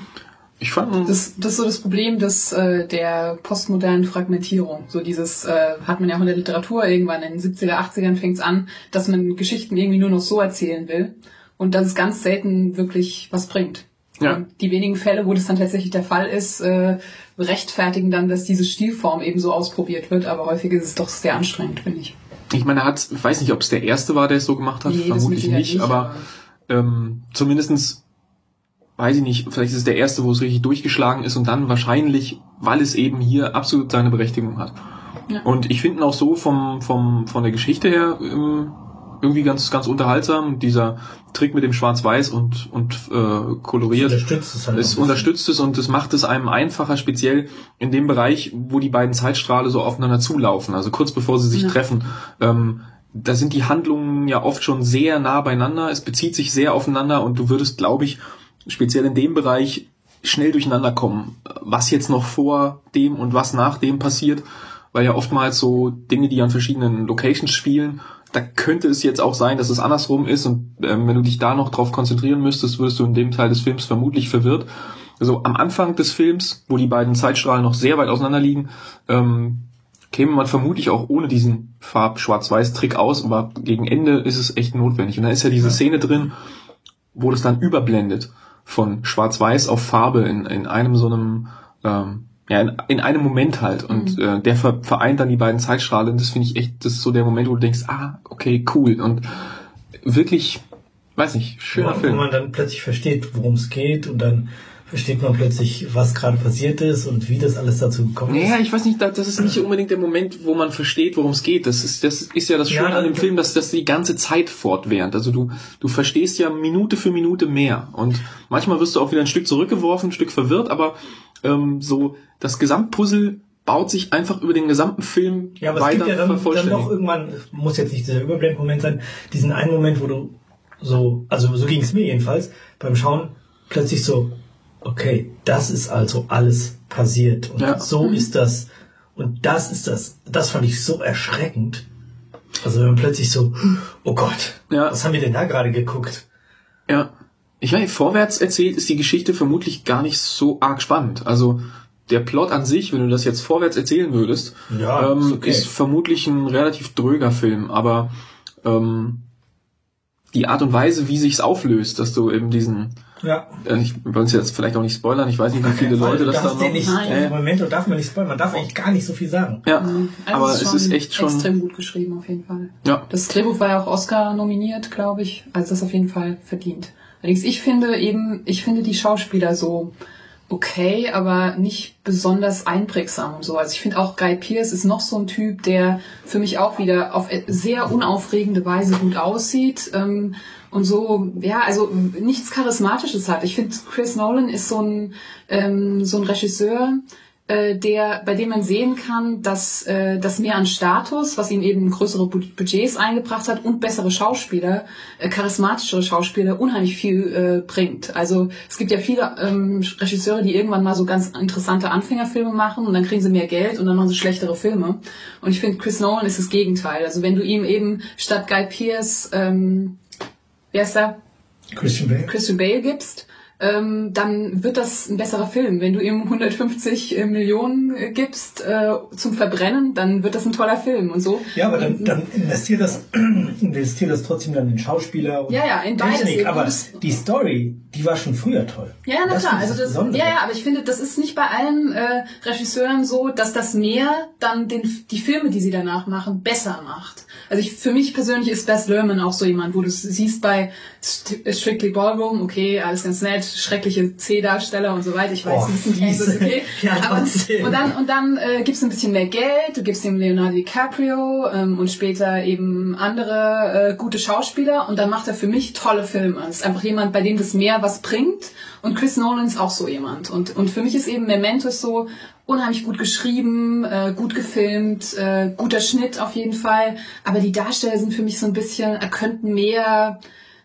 ich fand... Das, das ist so das Problem des, äh, der postmodernen Fragmentierung. So dieses äh, hat man ja auch in der Literatur irgendwann in den siebziger, achtzigern fängt es an, dass man Geschichten irgendwie nur noch so erzählen will und dass es ganz selten wirklich was bringt. Ja. Und die wenigen Fälle, wo das dann tatsächlich der Fall ist, äh, rechtfertigen dann, dass diese Stilform eben so ausprobiert wird, aber häufig ist es doch sehr anstrengend, finde ich. Ich meine, er hat, ich weiß nicht, ob es der erste war, der es so gemacht hat, Nee, das vermutlich mit Sicherheit nicht, nicht, aber aber- ähm, zumindestens, weiß ich nicht, vielleicht ist es der erste, wo es richtig durchgeschlagen ist und dann wahrscheinlich, weil es eben hier absolut seine Berechtigung hat. Ja. Und ich finde ihn auch so vom, vom, von der Geschichte her ähm, irgendwie ganz, ganz unterhaltsam. Dieser Trick mit dem Schwarz-Weiß und, und äh, koloriert. Unterstützt es halt. Es auch ein unterstützt es und es macht es einem einfacher, speziell in dem Bereich, wo die beiden Zeitstrahle so aufeinander zulaufen, also kurz bevor sie sich Ja. treffen. Ähm, da sind die Handlungen ja oft schon sehr nah beieinander, es bezieht sich sehr aufeinander und du würdest, glaube ich, speziell in dem Bereich schnell durcheinander kommen, was jetzt noch vor dem und was nach dem passiert, weil ja oftmals so Dinge, die an verschiedenen Locations spielen, da könnte es jetzt auch sein, dass es andersrum ist und ähm, wenn du dich da noch drauf konzentrieren müsstest, würdest du in dem Teil des Films vermutlich verwirrt. Also am Anfang des Films, wo die beiden Zeitstrahlen noch sehr weit auseinander liegen, ähm, käme man vermutlich auch ohne diesen Farb-Schwarz-Weiß-Trick aus, aber gegen Ende ist es echt notwendig. Und da ist ja diese Szene drin, wo das dann überblendet von Schwarz-Weiß auf Farbe in, in einem so einem ähm, ja, in, in einem Moment halt. Und Mhm. äh, der ver vereint dann die beiden Zeitstrahlen. Und das finde ich echt, das ist so der Moment, wo du denkst, ah, okay, cool. Und wirklich, weiß nicht, schöner Wo, wo Film. man dann plötzlich versteht, worum es geht und dann versteht man plötzlich, was gerade passiert ist und wie das alles dazu gekommen ist. Naja, ich weiß nicht, das ist nicht unbedingt der Moment, wo man versteht, worum es geht. Das ist, das ist ja das Schöne Ja, an dem Film, dass das die ganze Zeit fortwährend. Also du, du verstehst ja Minute für Minute mehr. Und manchmal wirst du auch wieder ein Stück zurückgeworfen, ein Stück verwirrt, aber ähm, so das Gesamtpuzzle baut sich einfach über den gesamten Film ja, aber weiter es gibt ja dann, dann vervollständigt. doch irgendwann, muss jetzt nicht dieser Überblendmoment sein, diesen einen Moment, wo du so, also so ging es mir jedenfalls, beim Schauen plötzlich so, okay, das ist also alles passiert und ja. so ist das und das ist das, das fand ich so erschreckend. Also wenn man plötzlich so, oh Gott, ja. was haben wir denn da gerade geguckt? Ja, ich meine, vorwärts erzählt ist die Geschichte vermutlich gar nicht so arg spannend. Also der Plot an sich, wenn du das jetzt vorwärts erzählen würdest, ja, ähm, ist, okay. ist vermutlich ein relativ dröger Film, aber ähm, die Art und Weise, wie sich's auflöst, dass du eben diesen, ja. äh, ich will uns jetzt vielleicht auch nicht spoilern, ich weiß nicht, wie viele Leute das da noch... Nicht, äh, Moment, darf man nicht spoilern, man darf eigentlich gar nicht so viel sagen. Ja, also aber es ist echt schon... extrem gut geschrieben, auf jeden Fall. Ja. Das Drehbuch war ja auch Oscar nominiert, glaube ich, also das auf jeden Fall verdient. Allerdings, ich finde eben, ich finde die Schauspieler so okay, aber nicht besonders einprägsam und so. Also ich finde auch Guy Pearce ist noch so ein Typ, der für mich auch wieder auf sehr unaufregende Weise gut aussieht ähm, und so, ja, also nichts Charismatisches hat. Ich finde, Chris Nolan ist so ein ähm, so ein Regisseur, äh, der, bei dem man sehen kann, dass äh, das mehr an Status, was ihm eben größere Budgets eingebracht hat und bessere Schauspieler, äh, charismatischere Schauspieler, unheimlich viel äh, bringt. Also es gibt ja viele ähm, Regisseure, die irgendwann mal so ganz interessante Anfängerfilme machen und dann kriegen sie mehr Geld und dann machen sie schlechtere Filme. Und ich finde, Chris Nolan ist das Gegenteil. Also wenn du ihm eben statt Guy Pearce, ähm, wer ist da? Christian Bale. Christian Bale gibst, Ähm, dann wird das ein besserer Film. Wenn du ihm hundertfünfzig Millionen äh, gibst äh, zum Verbrennen, dann wird das ein toller Film und so. Ja, aber dann, dann investiert das, investiert das trotzdem dann in Schauspieler und ja, ja, in beides Technik. eben. Aber die Story, die war schon früher toll. Ja, na das klar. ist Also das, Besondere. ja, ja, aber ich finde, das ist nicht bei allen äh, Regisseuren so, dass das mehr dann den, die Filme, die sie danach machen, besser macht. Also ich, für mich persönlich ist Baz Luhrmann auch so jemand, wo du siehst bei Strictly Ballroom, okay, alles ganz nett, schreckliche C-Darsteller und so weiter. Ich weiß, oh, ein bisschen fies, okay. ja, aber, und dann und dann äh, gibst du ein bisschen mehr Geld, du gibst ihm Leonardo DiCaprio ähm, und später eben andere äh, gute Schauspieler und dann macht er für mich tolle Filme. Es ist einfach jemand, bei dem das mehr was bringt und Chris Nolan ist auch so jemand. Und und für mich ist eben Memento so unheimlich gut geschrieben, äh, gut gefilmt, äh, guter Schnitt auf jeden Fall. Aber die Darsteller sind für mich so ein bisschen, äh, könnten mehr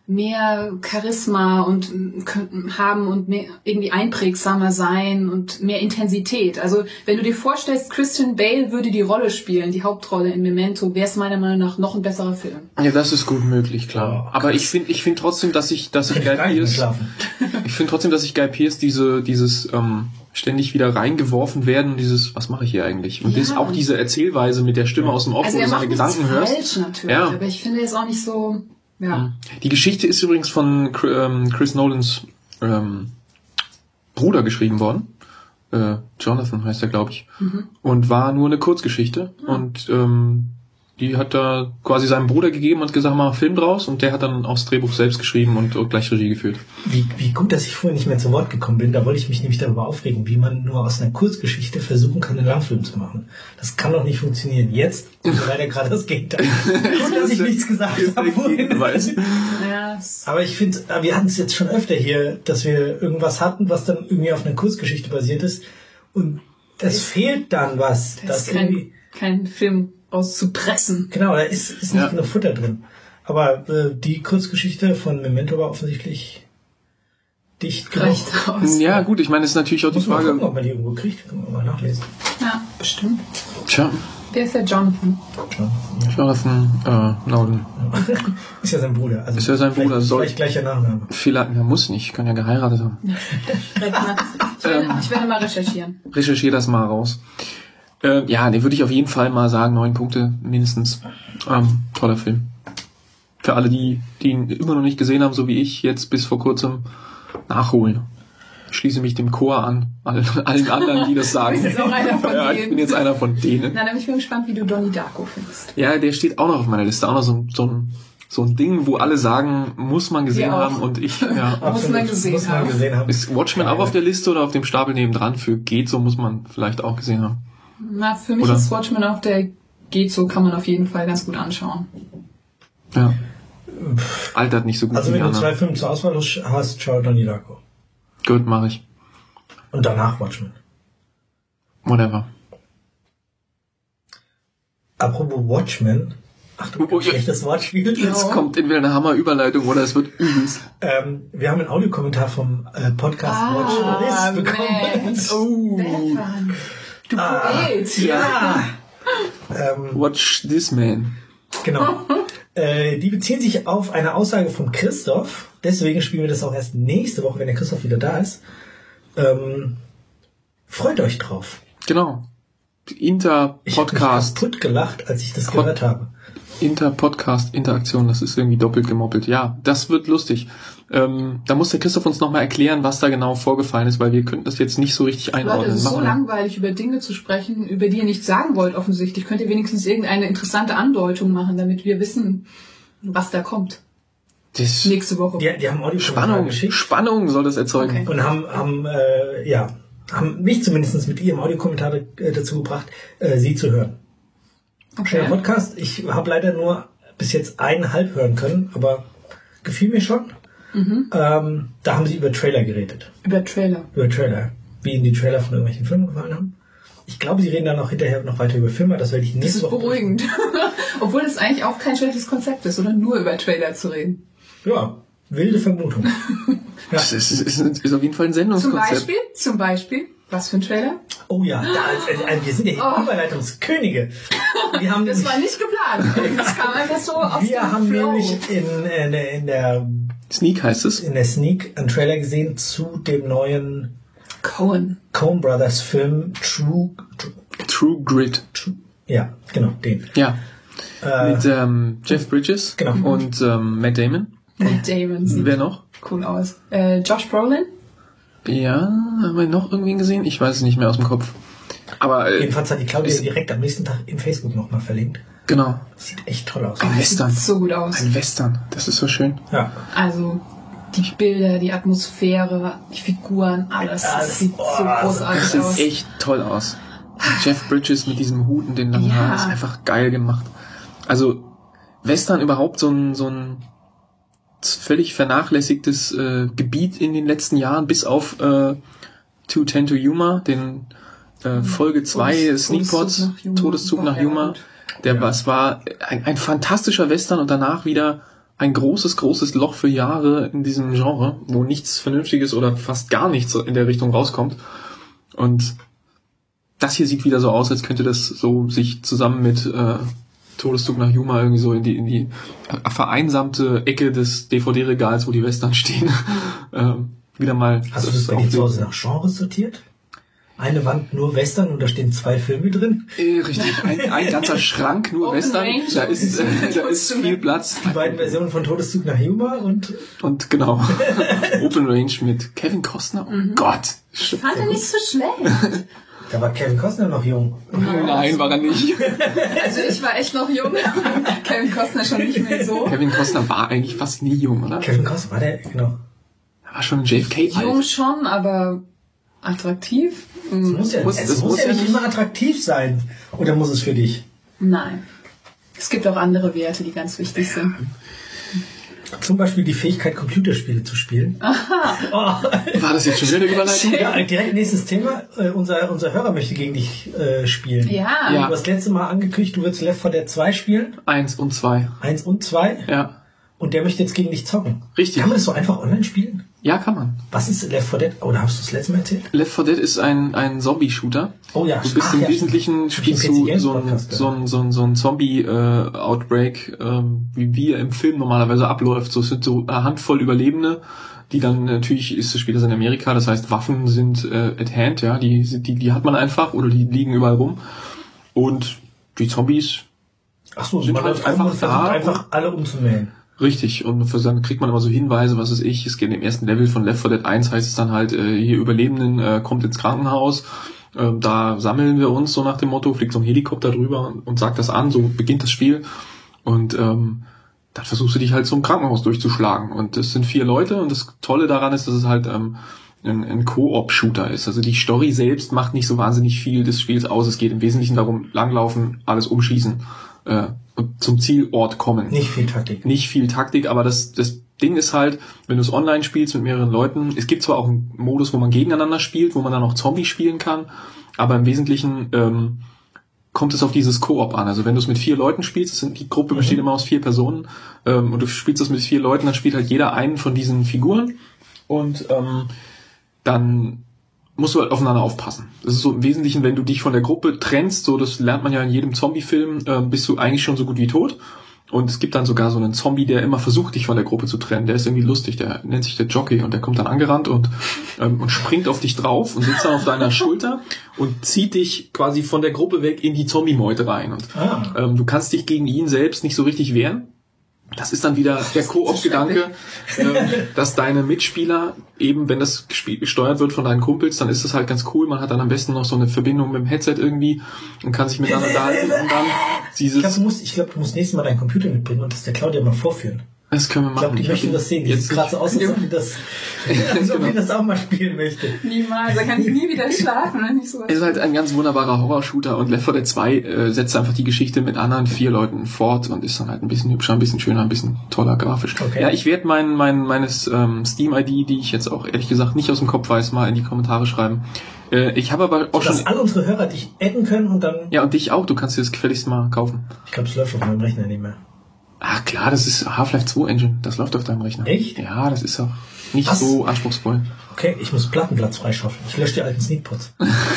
mehr Charisma und äh, könnten haben und mehr, irgendwie einprägsamer sein und mehr Intensität. Also wenn du dir vorstellst, Christian Bale würde die Rolle spielen, die Hauptrolle in Memento, wäre es meiner Meinung nach noch ein besserer Film. Ja, das ist gut möglich, klar. Oh, aber ich finde ich finde trotzdem, dass ich, dass ich Guy Pearce, ich finde trotzdem, dass ich Guy Pearce diese, dieses, ähm, ständig wieder reingeworfen werden, dieses, was mache ich hier eigentlich? Und ja. das auch diese Erzählweise mit der Stimme aus dem Off, also wo du seine Gedanken hörst. Falsch natürlich, ja. aber ich finde es auch nicht so, ja. Die Geschichte ist übrigens von Chris Nolans ähm, Bruder geschrieben worden. Äh, Jonathan heißt er, glaube ich. Mhm. Und war nur eine Kurzgeschichte. Mhm. Und ähm, die hat da quasi seinem Bruder gegeben und gesagt, mach einen Film draus. Und der hat dann auch das Drehbuch selbst geschrieben und gleich Regie geführt. Wie, wie gut, dass ich vorhin nicht mehr zu Wort gekommen bin. Da wollte ich mich nämlich darüber aufregen, wie man nur aus einer Kurzgeschichte versuchen kann, einen Langfilm zu machen. Das kann doch nicht funktionieren. Jetzt ist leider gerade das Gegenteil. Gut, dass ich nichts gesagt habe. Ja, aber ich finde, wir hatten es jetzt schon öfter hier, dass wir irgendwas hatten, was dann irgendwie auf einer Kurzgeschichte basiert ist. Und es fehlt dann was. Das das ist kein, kein Film auszupressen. Genau, da ist, ist nicht ja. genug Futter drin. Aber äh, die Kurzgeschichte von Memento war offensichtlich dicht genug. Aus. Ja, gut, ich meine, es ist natürlich auch Muss die Frage... Mal gucken, ob man die irgendwo kriegt. Können wir mal nachlesen. Ja, bestimmt. Tja. Wer ist der Jonathan? Jonathan äh, Nolan. Ist ja sein Bruder. Also ist ja sein Bruder. Soll vielleicht gleicher Nachname. Vielleicht, er muss nicht, kann ja geheiratet haben. ich, werde, ich werde mal recherchieren. Recherchiere das mal raus. Äh, ja, den würde ich auf jeden Fall mal sagen, neun Punkte mindestens. Ähm, toller Film. Für alle, die, die ihn immer noch nicht gesehen haben, so wie ich, jetzt bis vor kurzem nachholen. Ich schließe mich dem Chor an, allen, allen anderen, die das sagen. Du bist auch einer von ja, denen. Ich bin jetzt einer von denen. Na, dann bin ich mal gespannt, wie du Donnie Darko findest. Ja, der steht auch noch auf meiner Liste, auch noch so, so ein so ein Ding, wo alle sagen, muss man gesehen Wir auch. haben und ich, ja. Muss man gesehen muss man haben. gesehen haben. Ist Watchmen auch auf der Liste oder auf dem Stapel nebendran für geht, so muss man vielleicht auch gesehen haben. Na, für mich Oder? ist Watchmen auf der geht so, kann man auf jeden Fall ganz gut anschauen. Ja. Altert nicht so gut Also wie wenn die du anderen. zwei Filme zur Auswahl hast, schau Donnie Darko. Gut, mache ich. Und danach Watchmen. Whatever. Apropos Watchmen. Ach du, Oh, ja. schlechtes Wortspiel. Jetzt kommt entweder eine Hammer-Überleitung oder es wird übelst. Ähm, wir haben einen Audiokommentar vom äh, Podcast Ah, Watch This bekommen. Mensch. Oh. Stefan, du Ah, Poet. ja. ähm, Watch this man. genau. Äh, die beziehen sich auf eine Aussage von Christoph. Deswegen spielen wir das auch erst nächste Woche, wenn der Christoph wieder da ist. Ähm, freut euch drauf. Genau. Ich habe mich Inter-Podcast. kaputt gelacht, als ich das Pod- gehört habe. Inter-Podcast-Interaktion, das ist irgendwie doppelt gemoppelt. Ja, das wird lustig. Ähm, da muss der Christoph uns nochmal erklären, was da genau vorgefallen ist, weil wir könnten das jetzt nicht so richtig einordnen. Leute, es ist so Machen wir. langweilig, über Dinge zu sprechen, über die ihr nichts sagen wollt, offensichtlich. Könnt ihr wenigstens irgendeine interessante Andeutung machen, damit wir wissen, was da kommt. Das Nächste Woche. Die, die haben Audiokommentar Spannung, geschickt Spannung soll das erzeugen. Okay. und haben, haben äh, ja, haben mich zumindest mit ihrem Audiokommentar äh, dazu gebracht, äh, sie zu hören. Schöner Okay. Podcast. Ich habe leider nur bis jetzt eineinhalb hören können, aber gefiel mir schon. Mhm. Ähm, da haben sie über Trailer geredet. Über Trailer. Über Trailer. Wie ihnen die Trailer von irgendwelchen Filmen gefallen haben. Ich glaube, sie reden dann auch hinterher noch weiter über Filme. Das werde ich Das nächste ist Woche. beruhigend. Obwohl es eigentlich auch kein schlechtes Konzept ist, oder nur über Trailer zu reden. Ja, wilde Vermutung. Ja. Das ist, ist, ist auf jeden Fall ein Zum Sendungskonzept. Beispiel, zum Beispiel, was für ein Trailer? Oh ja, da, also, also, wir sind ja hier Oh. Überleitungskönige. Wir haben Das war nicht geplant. Das kam einfach so aus wir dem haben Flow. nämlich in, in, in der Sneak heißt es. in der Sneak einen Trailer gesehen zu dem neuen Cohen. Coen Brothers Film True, True, True Grit. True ja, genau, den. Ja. Äh, Mit ähm, Jeff Bridges Genau. und ähm, Matt Damon. Matt Damon sieht Wer noch? cool aus. Äh, Josh Brolin? Ja, haben wir noch irgendwen gesehen? Ich weiß es nicht mehr aus dem Kopf. Aber äh, jedenfalls hat die Claudia ist- direkt am nächsten Tag im Facebook nochmal verlinkt. genau. Sieht echt toll aus. Ein Western. Sieht so gut aus. Ein Western. Das ist so schön. Ja. Also die Bilder, die Atmosphäre, die Figuren, alles. Ja, Das das- sieht oh, so das großartig Das aus. sieht echt toll aus. Jeff Bridges mit diesem Hut und den langen Ja. Haaren ist einfach geil gemacht. Also Western überhaupt so ein so ein völlig vernachlässigtes äh, Gebiet in den letzten Jahren, bis auf äh, Too Ten to Yuma, den äh, Folge zwei Todes- Sneakpots, Todeszug nach Yuma. Todeszug nach Ja, Yuma. gut. Der Ja. was war ein, ein fantastischer Western und danach wieder ein großes, großes Loch für Jahre in diesem Genre, wo nichts Vernünftiges oder fast gar nichts in der Richtung rauskommt. Und das hier sieht wieder so aus, als könnte das so sich zusammen mit äh, Todeszug nach Yuma irgendwie so in die, in die äh, vereinsamte Ecke des D V D-Regals, wo die Western stehen, ähm, wieder mal. Hast du das bei dir zu Hause nach Genres sortiert? Eine Wand nur Western und da stehen zwei Filme drin. Äh, richtig, ein, ein ganzer Schrank nur Open Western, Range. da ist, äh, da ist viel Platz. Die beiden Versionen von Todeszug nach Yuma und Und genau, Open Range mit Kevin Costner. Oh Gott. Ich fand er nicht so schlecht. da war Kevin Costner noch jung. Nein, war er nicht. Also ich war echt noch jung. Kevin Costner schon nicht mehr so. Kevin Costner war eigentlich fast nie jung, oder? Kevin Costner war der, genau. Er war schon ein J F K Jung alt. schon, aber attraktiv? Hm, Muss ja, Muss- es das muss muss ja ja nicht nicht- immer attraktiv sein. Oder muss es für dich? Nein. Es gibt auch andere Werte, die ganz wichtig sind. Zum Beispiel die Fähigkeit, Computerspiele zu spielen. Oh, War das jetzt schon wieder eine Überleitung? ja, direkt nächstes Thema. Äh, unser, unser Hörer möchte gegen dich äh, spielen. Ja. Ja. Du hast letzte Mal angekündigt, du würdest Left four Dead zwei spielen. Eins und zwei. Eins und zwei. Ja. Und der möchte jetzt gegen dich zocken. Richtig. Kann man das so einfach online spielen? Ja, kann man. Was ist Left four Dead? Oder hast du es letztes Mal erzählt? Left four Dead ist ein, ein Zombie-Shooter. Oh ja, Du bist ach im ja, Wesentlichen, stimmt. Hab ich spielst im P C du Games so ein, Podcast so ein, so ein, so ein Zombie-Outbreak, ähm, wie wie er im Film normalerweise abläuft. So, es sind so eine Handvoll Überlebende, die dann, natürlich ist das Spiel das in Amerika, das heißt Waffen sind äh, at hand, ja, die, sind- die, die hat man einfach oder die liegen überall rum. Und die Zombies, Ach so, Sind man halt läuft einfach einfach, versucht da einfach alle umzumähen. richtig, und für dann kriegt man immer so Hinweise, was weiß ich, es geht im ersten Level von Left four Dead eins heißt es dann halt, äh, hier Überlebenden äh, kommt ins Krankenhaus, ähm, da sammeln wir uns, so nach dem Motto, fliegt so ein Helikopter drüber und, und sagt das an, so beginnt das Spiel. Und ähm, dann versuchst du dich halt zum Krankenhaus durchzuschlagen. Und das sind vier Leute und das Tolle daran ist, dass es halt ähm, ein, ein Koop-Shooter ist. Also die Story selbst macht nicht so wahnsinnig viel des Spiels aus. Es geht im Wesentlichen darum, langlaufen, alles umschießen äh, und zum Zielort kommen. Nicht viel Taktik. Nicht viel Taktik, aber das, das Ding ist halt, wenn du es online spielst mit mehreren Leuten, es gibt zwar auch einen Modus, wo man gegeneinander spielt, wo man dann auch Zombie spielen kann, aber im Wesentlichen ähm, kommt es auf dieses Koop an. Also wenn du es mit vier Leuten spielst, das sind, die Gruppe besteht mhm. immer aus vier Personen, ähm, und du spielst das mit vier Leuten, dann spielt halt jeder einen von diesen Figuren und ähm, dann musst du halt aufeinander aufpassen. Das ist so im Wesentlichen, wenn du dich von der Gruppe trennst, so das lernt man ja in jedem Zombie-Film, äh, bist du eigentlich schon so gut wie tot. Und es gibt dann sogar so einen Zombie, der immer versucht, dich von der Gruppe zu trennen. Der ist irgendwie lustig, der nennt sich der Jockey und der kommt dann angerannt und, ähm, und springt auf dich drauf und sitzt dann auf deiner Schulter und zieht dich quasi von der Gruppe weg in die Zombie-Meute rein. Und ah. ähm, du kannst dich gegen ihn selbst nicht so richtig wehren. Das ist dann wieder der Koop-Gedanke, äh, dass deine Mitspieler eben, wenn das gesteuert wird von deinen Kumpels, dann ist das halt ganz cool. Man hat dann am besten noch so eine Verbindung mit dem Headset irgendwie und kann sich miteinander unterhalten. Und dann dieses ich glaube, du musst, ich glaub, du musst nächstes Mal deinen Computer mitbringen und das der Claudia mal vorführen. Das können wir machen. Ich glaube, die möchte das sehen. Die sieht gerade so aus, als ob die das, als ob die das auch mal spielen möchte. Niemals, da kann ich nie wieder schlafen, wenn ich sowas. Es ist halt ein ganz wunderbarer Horror-Shooter und Left four Dead zwei äh, setzt einfach die Geschichte mit anderen vier Leuten fort und ist dann halt ein bisschen hübscher, ein bisschen schöner, ein bisschen toller grafisch. Okay. Ja, ich werde mein, mein, meines ähm, Steam-I D, die ich jetzt auch ehrlich gesagt nicht aus dem Kopf weiß, mal in die Kommentare schreiben. Äh, ich habe aber auch so, schon... Dass alle unsere Hörer dich adden können und dann... Ja, und dich auch. Du kannst dir das gefälligst mal kaufen. Ich glaube, es läuft auf meinem Rechner nicht mehr. Ach klar, das ist Half-Life zwei Engine. Das läuft auf deinem Rechner. Echt? Ja, das ist auch nicht Was? so anspruchsvoll. Okay, ich muss Plattenplatz freischaufeln. Ich lösche die alten Sneakpots.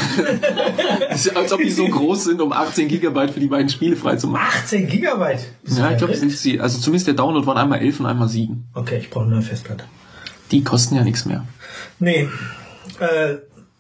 Das ist, als ob die so groß sind, um achtzehn Gigabyte für die beiden Spiele frei zu machen. achtzehn Gigabyte? Ja, ich glaube, sind sie. Also zumindest der Download waren einmal elf und einmal sieben. Okay, ich brauche nur eine Festplatte. Die kosten ja nichts mehr. Nee. Äh,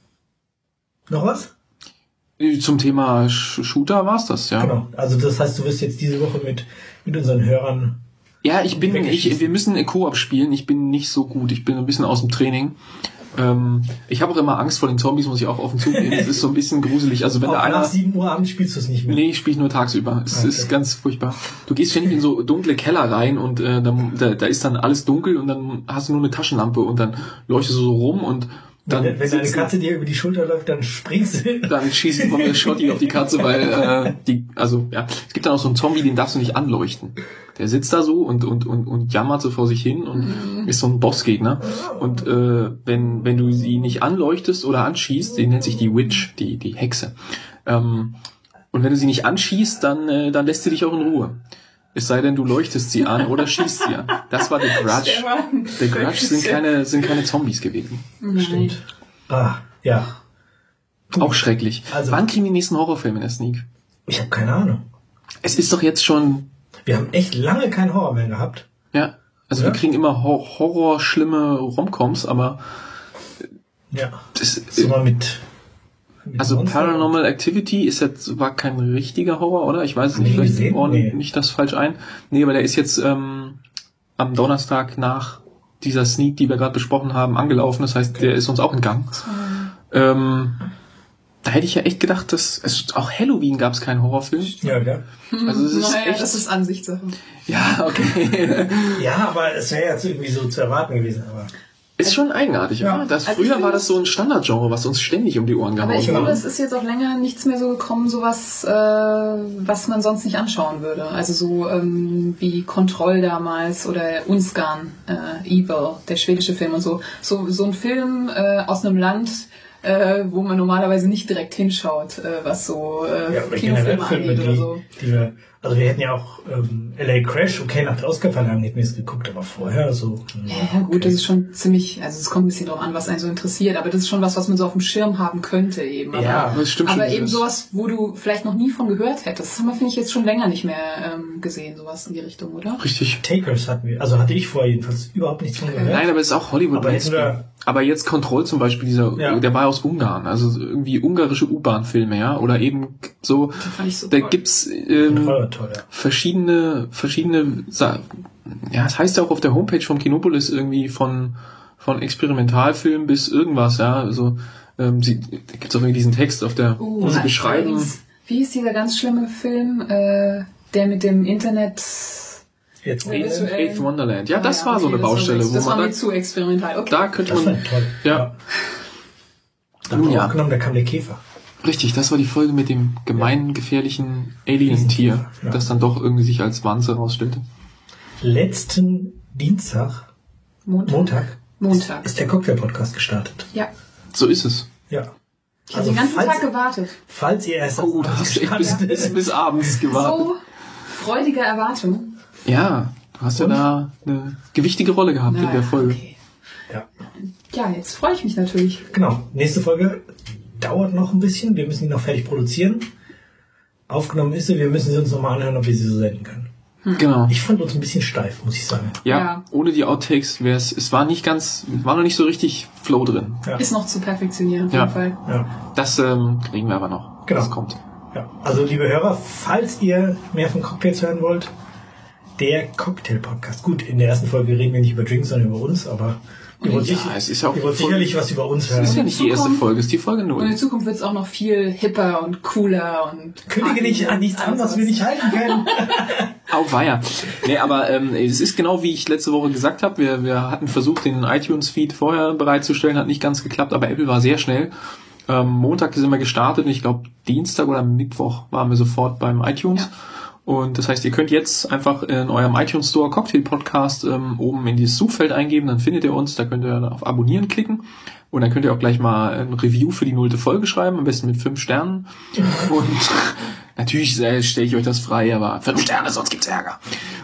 noch was? Zum Thema Shooter war's das, ja. Genau. Also das heißt, du wirst jetzt diese Woche mit, mit unseren Hörern... Ja, ich bin, ich, wir müssen Koop spielen. Ich bin nicht so gut. Ich bin ein bisschen aus dem Training. Ähm, ich habe auch immer Angst vor den Zombies, muss ich auch offen zugeben. Es ist so ein bisschen gruselig. Also wenn auch da einer nach sieben Uhr abends spielst du es nicht mehr? Nee, ich spiele nur tagsüber. Es okay. ist ganz furchtbar. Du gehst ständig in so dunkle Keller rein und äh, dann, da, da ist dann alles dunkel und dann hast du nur eine Taschenlampe und dann leuchtest du so rum und dann wenn, wenn deine Katze dir über die Schulter läuft, dann springst du. Dann schießt du von mir Schotti auf die Katze, weil äh, die, also ja, es gibt dann auch so einen Zombie, den darfst du nicht anleuchten. Der sitzt da so und und und und jammert so vor sich hin und mhm. ist so ein Bossgegner. Und äh, wenn wenn du sie nicht anleuchtest oder anschießt, die nennt sich die Witch, die die Hexe. Ähm, und wenn du sie nicht anschießt, dann äh, dann lässt sie dich auch in Ruhe. Es sei denn, du leuchtest sie an oder schießt sie an. Das war The Grudge. The Grudge sind keine, sind keine Zombies gewesen. Stimmt. Ah, ja. Auch schrecklich. Also, wann kriegen die nächsten Horrorfilme in der Sneak? Ich habe keine Ahnung. Es ist doch jetzt schon... Wir haben echt lange keinen Horror mehr gehabt. Ja, also ja? wir kriegen immer Hor- Horror, schlimme Romcoms, aber... Ja, das ist mal mit... Also Paranormal Activity ist jetzt, war kein richtiger Horror, oder? Ich weiß es nicht, vielleicht ordne nee. nicht das falsch ein. Nee, aber der ist jetzt ähm, am Donnerstag nach dieser Sneak, die wir gerade besprochen haben, angelaufen. Das heißt, der ist uns auch entgangen. Mhm. Ähm, da hätte ich ja echt gedacht, dass es auch Halloween gab es keinen Horrorfilm. Ja, ja. Also es ist naja, echt, das ist Ansichtssache. Ja, okay. Ja, aber es wäre jetzt irgendwie so zu erwarten gewesen, aber... Ist schon eigenartig, ja. Oder? Das, also früher war das so ein Standardgenre, was uns ständig um die Ohren gehauen hat. Aber ich glaube, es ist jetzt auch länger nichts mehr so gekommen, sowas, äh, was man sonst nicht anschauen würde. Also so ähm, wie Kontroll damals oder Unskan, äh, Evil, der schwedische Film und so. So, so ein Film äh, aus einem Land, äh, wo man normalerweise nicht direkt hinschaut, äh, was so äh, ja, Kinofilme angeht oder die, so. Die wir, also wir hätten ja auch ähm, L A Crash, okay, nach der Oscar-Verleihung hätten wir es geguckt, aber vorher so... Ja, ja gut, okay. Das ist schon ziemlich, also es kommt ein bisschen drauf an, was einen so interessiert, aber das ist schon was, was man so auf dem Schirm haben könnte eben. Aber, ja, das stimmt aber schon. Aber eben sowas, wo du vielleicht noch nie von gehört hättest, das haben wir, finde ich, jetzt schon länger nicht mehr ähm, gesehen, sowas in die Richtung, oder? Richtig. Takers hatten wir, also hatte ich vorher jedenfalls überhaupt nichts von gehört. Nein, aber es ist auch Hollywood. Aber, wir, aber jetzt Kontroll zum Beispiel, dieser, ja. der war aus Ungarn, also irgendwie ungarische U-Bahn-Filme, ja, oder eben so, so da toll. gibt's ähm, toll, ja. verschiedene, verschiedene, ja, das heißt ja auch auf der Homepage vom Kinopolis irgendwie von, von Experimentalfilm bis irgendwas, ja, also, ähm, sie, da gibt's auch irgendwie diesen Text auf der, uh, wo sie beschreiben. Wie ist dieser ganz schlimme Film, äh, der mit dem Internet, Jetzt Alice Wonderland. Wonderland. Eighth Wonderland. Ja, Ah, das ja, war so okay, eine das war Baustelle, ex- wo das war man mir da, zu experimental. Okay. da könnte Das war man, toll. ja, Da haben wir Ja. aufgenommen, da kam der Käfer. richtig, das war die Folge mit dem gemeinen, gefährlichen Alien-Tier, Ja. das dann doch irgendwie sich als Wanze rausstellte. Letzten Dienstag, Montag. Montag, Montag. ist der Cocktail-Podcast gestartet. Ja. So ist es. Ja. Ich habe den ganzen falls, Tag gewartet. falls ihr erst Oh, da hast du echt bis, bis, bis abends gewartet. So freudige Erwartung. Ja, du hast ja Und? da eine gewichtige Rolle gehabt in Naja, der Folge. okay. Ja. Ja, jetzt freue ich mich natürlich. Genau. Nächste Folge dauert noch ein bisschen. Wir müssen die noch fertig produzieren. Aufgenommen ist sie. Wir müssen sie uns nochmal anhören, ob wir sie so senden können. Genau. Ich fand uns ein bisschen steif, muss ich sagen. Ja, Ja. ohne die Outtakes wäre es, es war nicht ganz, war noch nicht so richtig Flow drin. Ja. Ist noch zu perfektionieren auf Ja. jeden Fall. Ja. Das ähm, kriegen wir aber noch. Genau. Das kommt. Ja. Also, liebe Hörer, falls ihr mehr von Cocktails hören wollt, der Cocktail-Podcast. Gut, in der ersten Folge reden wir nicht über Drinks, sondern über uns, aber ihr wollt, Ja, sicher- es ist ja auch ihr wollt Folge- sicherlich was über uns Das ist ja hören. nicht die erste Zukunft- Folge, es ist die Folge Und in null. Zukunft wird es auch noch viel hipper und cooler und... Kündige nicht an nichts an, was wir nicht halten können. Au weia. Nee, aber ähm, es ist genau wie ich letzte Woche gesagt habe. Wir, wir hatten versucht, den iTunes-Feed vorher bereitzustellen, hat nicht ganz geklappt, aber Apple war sehr schnell. Ähm, Montag sind wir gestartet und ich glaube Dienstag oder Mittwoch waren wir sofort beim iTunes. Ja. Und das heißt, ihr könnt jetzt einfach in eurem iTunes Store Cocktail Podcast ähm, oben in dieses Suchfeld eingeben, dann findet ihr uns, da könnt ihr dann auf Abonnieren klicken und dann könnt ihr auch gleich mal ein Review für die nullte Folge schreiben, am besten mit fünf Sternen. Und natürlich äh, stelle ich euch das frei, aber fünf Sterne, sonst gibt's Ärger.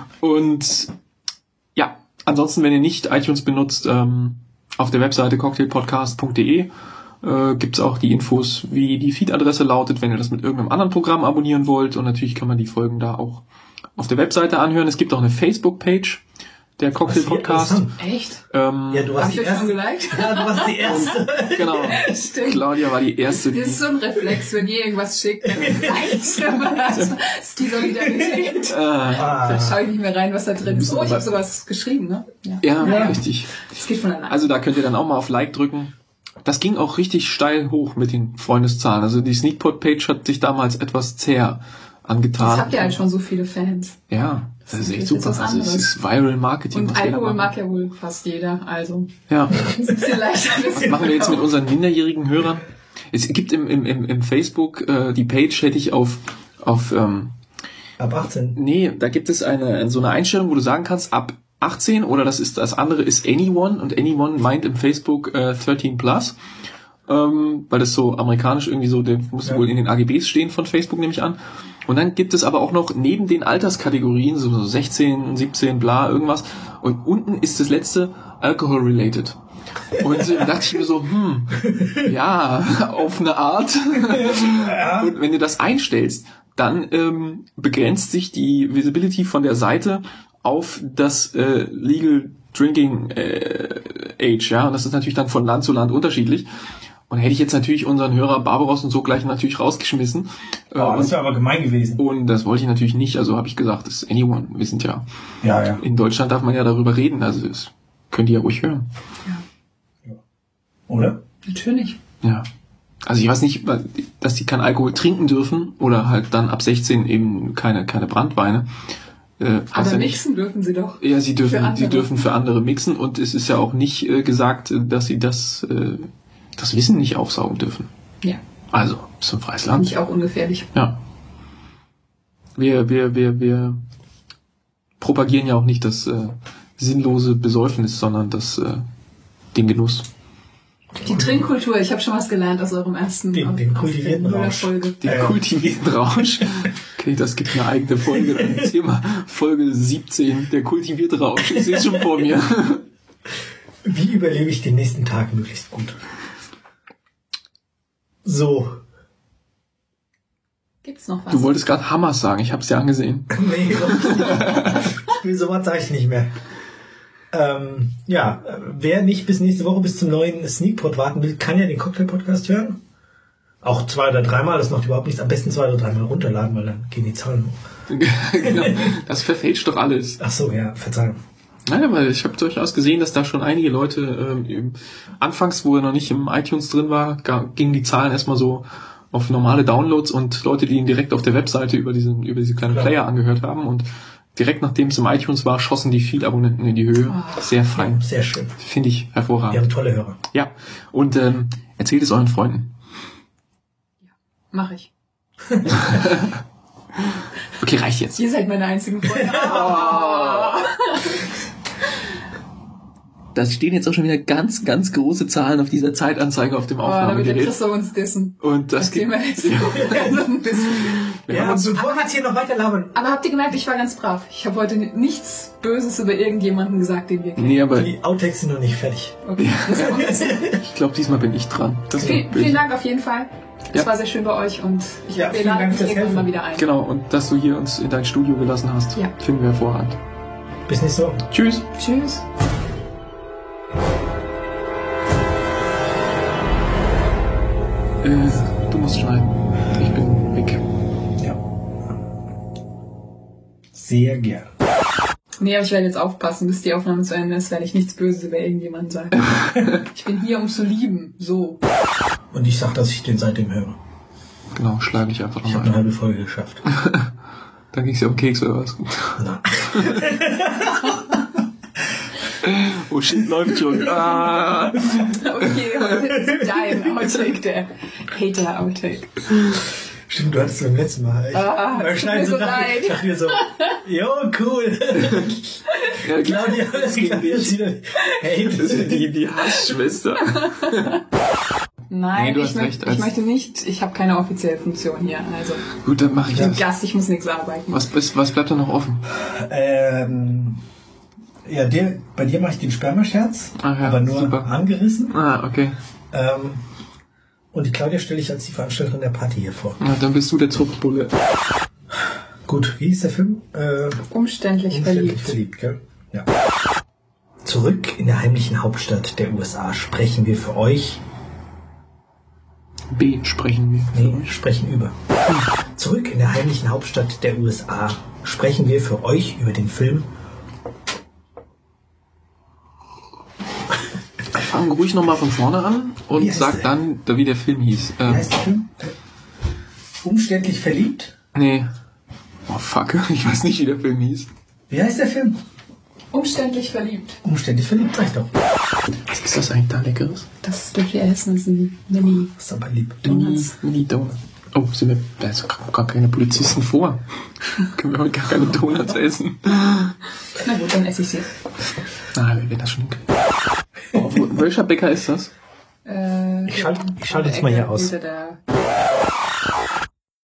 Und ja, ansonsten, wenn ihr nicht iTunes benutzt, ähm, auf der Webseite cocktailpodcast punkt de äh, gibt's auch die Infos, wie die Feed-Adresse lautet, wenn ihr das mit irgendeinem anderen Programm abonnieren wollt. Und natürlich kann man die Folgen da auch auf der Webseite anhören. Es gibt auch eine Facebook-Page, der Cocktail Podcast. interessant. Echt? Ähm, Ja, du Hab warst ich die euch schon erste. geliked? Ja, du warst die erste. genau. Stimmt. Claudia war die erste, die... Das ist so ein Reflex, wenn ihr irgendwas schickt, dann liked man das. Das ist die Solidarität. Äh, Ah, Da schaue ich nicht mehr rein, was da drin ist. Müssen Oh, ich aber- habe sowas geschrieben, ne? Ja. ja, Ja. richtig. Das geht von alleine. Also da könnt ihr dann auch mal auf Like drücken. Das ging auch richtig steil hoch mit den Freundeszahlen. Also die Sneakpot-Page hat sich damals etwas zäh angetan. Jetzt habt ihr halt schon so viele Fans. Ja, das ist echt ist super. was Also es anderes. ist Viral Marketing. Und was wir da Alkohol machen. mag ja wohl fast jeder, also Ja. ist ein bisschen leichter. Was machen wir jetzt mit unseren minderjährigen Hörern? Es gibt im, im, im, im Facebook äh, die Page, hätte ich auf, auf ähm, ab achtzehn. nee, da gibt es eine so eine Einstellung, wo du sagen kannst, ab achtzehn oder das ist das andere ist Anyone und Anyone meint im Facebook äh, dreizehn plus. Ähm, weil das so amerikanisch irgendwie so, der muss Ja. wohl in den A G Bs stehen von Facebook, nehme ich an. Und dann gibt es aber auch noch neben den Alterskategorien, so so sechzehn, siebzehn, bla, irgendwas. Und unten ist das letzte Alcohol-related. Und so dachte ich mir so, hm, ja, auf eine Art. Und wenn du das einstellst, dann ähm, begrenzt sich die Visibility von der Seite auf das äh, Legal Drinking äh, Age, ja. Und das ist natürlich dann von Land zu Land unterschiedlich. Und hätte ich jetzt natürlich unseren Hörer Barbaros und so gleich natürlich rausgeschmissen. Äh, Oh, das und, wäre aber gemein gewesen. und das wollte ich natürlich nicht. Also habe ich gesagt, das ist Anyone. Wir sind ja, Ja, ja. in Deutschland darf man ja darüber reden. Also das könnt ihr ja ruhig hören. Oder? Natürlich. Ja. Also ich weiß nicht, dass die kein Alkohol trinken dürfen oder halt dann ab sechzehn eben keine keine Brandweine. Äh, heißt Aber ja nicht, mixen dürfen sie doch. ja, sie Für dürfen andere. sie dürfen für andere mixen und es ist ja auch nicht äh, gesagt, äh, dass sie das äh, das Wissen nicht aufsaugen dürfen. Ja, Also, ist ein freies Land. nicht auch ungefährlich. Ja. Wir wir wir wir propagieren ja auch nicht das äh, sinnlose Besäufnis, sondern das äh, den Genuss. Die Trinkkultur, ich habe schon was gelernt aus eurem ersten Den- den kultivierten aus der Rausch. Folge. Den Ja, ja. kultivierten Rausch. Okay, das gibt eine eigene Folge. Dann Thema Folge siebzehn, der kultivierte Rausch. Ich sehe es schon vor mir. Wie überlebe ich den nächsten Tag möglichst gut? So. Gibt's noch was? Du wolltest gerade Hammers sagen, ich habe es dir angesehen. Nee, nee, so was sage ich nicht mehr. Ähm, ja, äh, wer nicht bis nächste Woche bis zum neuen Sneakpot warten will, kann ja den Cocktail-Podcast hören. Auch zwei oder dreimal, das macht überhaupt nichts. Am besten zwei oder dreimal runterladen, weil dann gehen die Zahlen hoch. Genau, das verfälscht doch alles. Ach so, ja, Verzeihung. Naja, weil ich habe durchaus gesehen, dass da schon einige Leute ähm, im- anfangs, wo er noch nicht im iTunes drin war, ga- gingen die Zahlen erstmal so auf normale Downloads und Leute, die ihn direkt auf der Webseite über diesen über diese kleinen Klar. Player angehört haben und direkt nachdem es im iTunes war, schossen die Feed-Abonnenten in die Höhe. Sehr fein. Sehr schön. Finde ich hervorragend. Wir haben tolle Hörer. Ja, und ähm, erzählt es euren Freunden. Mach ich. Okay, reicht jetzt. Ihr seid meine einzigen Freunde. Oh. Da stehen jetzt auch schon wieder ganz, ganz große Zahlen auf dieser Zeitanzeige auf dem Oh, da wird der Aufnahmegerät. Christoph uns dissen. Und das Das gehen geht. wir jetzt so ein bisschen. Wir Ja, haben uns, bevor wir jetzt hier noch weiter labern. Aber habt ihr gemerkt, ich war ganz brav. Ich habe heute nichts Böses über irgendjemanden gesagt, den wir kennen. nee, aber Die Outtakes sind noch nicht fertig. Okay. Das ist aber besser. ich glaube, diesmal bin ich dran. Das Viel, wird vielen böse. Dank auf jeden Fall. Es Ja. war sehr schön bei euch und ich Ja, wir vielen laden Dank uns fürs irgendwann Helfen. mal wieder ein. Genau, und dass du hier uns in dein Studio gelassen hast, Ja. finden wir hervorragend. Bis nächste Woche. Tschüss. Tschüss. Äh, du musst schneiden. Ich bin weg. Ja. Sehr gern. Nee, aber ich werde jetzt aufpassen, bis die Aufnahme zu Ende ist, werde ich nichts Böses über irgendjemanden sagen. Ich bin hier, um zu lieben. So. Und ich sag, dass ich den seitdem höre. Genau, schlage ich einfach Ich habe nochmal eine ein. halbe Folge geschafft. Dann ging es ja um Keks oder was? Na. Oh shit, läuft schon. Ah. Okay, heute ist dein Outtake, der Hater-Outtake. Stimmt, du hattest beim letzten Mal. Ich, Ah, beim Schneiden tut so mir so dachte leid. ich dachte mir so, jo, cool. Ja, Claudia, das ging Claudia ist nicht. wieder, hey, Das ist die, die Hassschwester. Nein, Nee, du ich, hast möcht, recht, ich als- möchte nicht, ich habe keine offizielle Funktion hier. Also, Gut, dann mache ich ich bin das. Gast, ich muss nichts arbeiten. Was, was, was bleibt da noch offen? ähm, ja, dir, bei dir mache ich den Spermascherz, Ach ja, aber nur super. angerissen. Ah, okay. Ähm, und die Claudia stelle ich als die Veranstalterin der Party hier vor. Na, dann bist du der Zuchtbulle. Gut, wie hieß der Film? Äh, Umständlich, Umständlich verliebt. verliebt, gell? Ja. Zurück in der heimlichen Hauptstadt der U S A sprechen wir für euch. B sprechen wir. Nee, sprechen über. Zurück in der heimlichen Hauptstadt der U S A sprechen wir für euch über den Film. Fang ruhig nochmal von vorne an und Wie heißt sag der? dann, da wie der Film hieß. Wie Ähm, heißt der Film? Umständlich verliebt? nee. Oh fuck, ich weiß nicht, wie der Film hieß. Wie heißt der Film? Umständlich verliebt. Umständlich verliebt, sag ich doch. Was ist das eigentlich da Leckeres? Das dürft ihr essen, das sind Mini. Das ist aber lieb. Mini, Donuts. Mini Donut. Oh, sind wir, da ist gar, gar keine Polizisten vor. Können wir heute gar keine Donuts essen? Na gut, dann esse ich sie. Ah, wir werden das schon hinkriegen. Oh, wo- welcher Bäcker ist das? Äh, Ich schalte- ja, ich schalte an jetzt mal der hier Ecke aus. hinter der-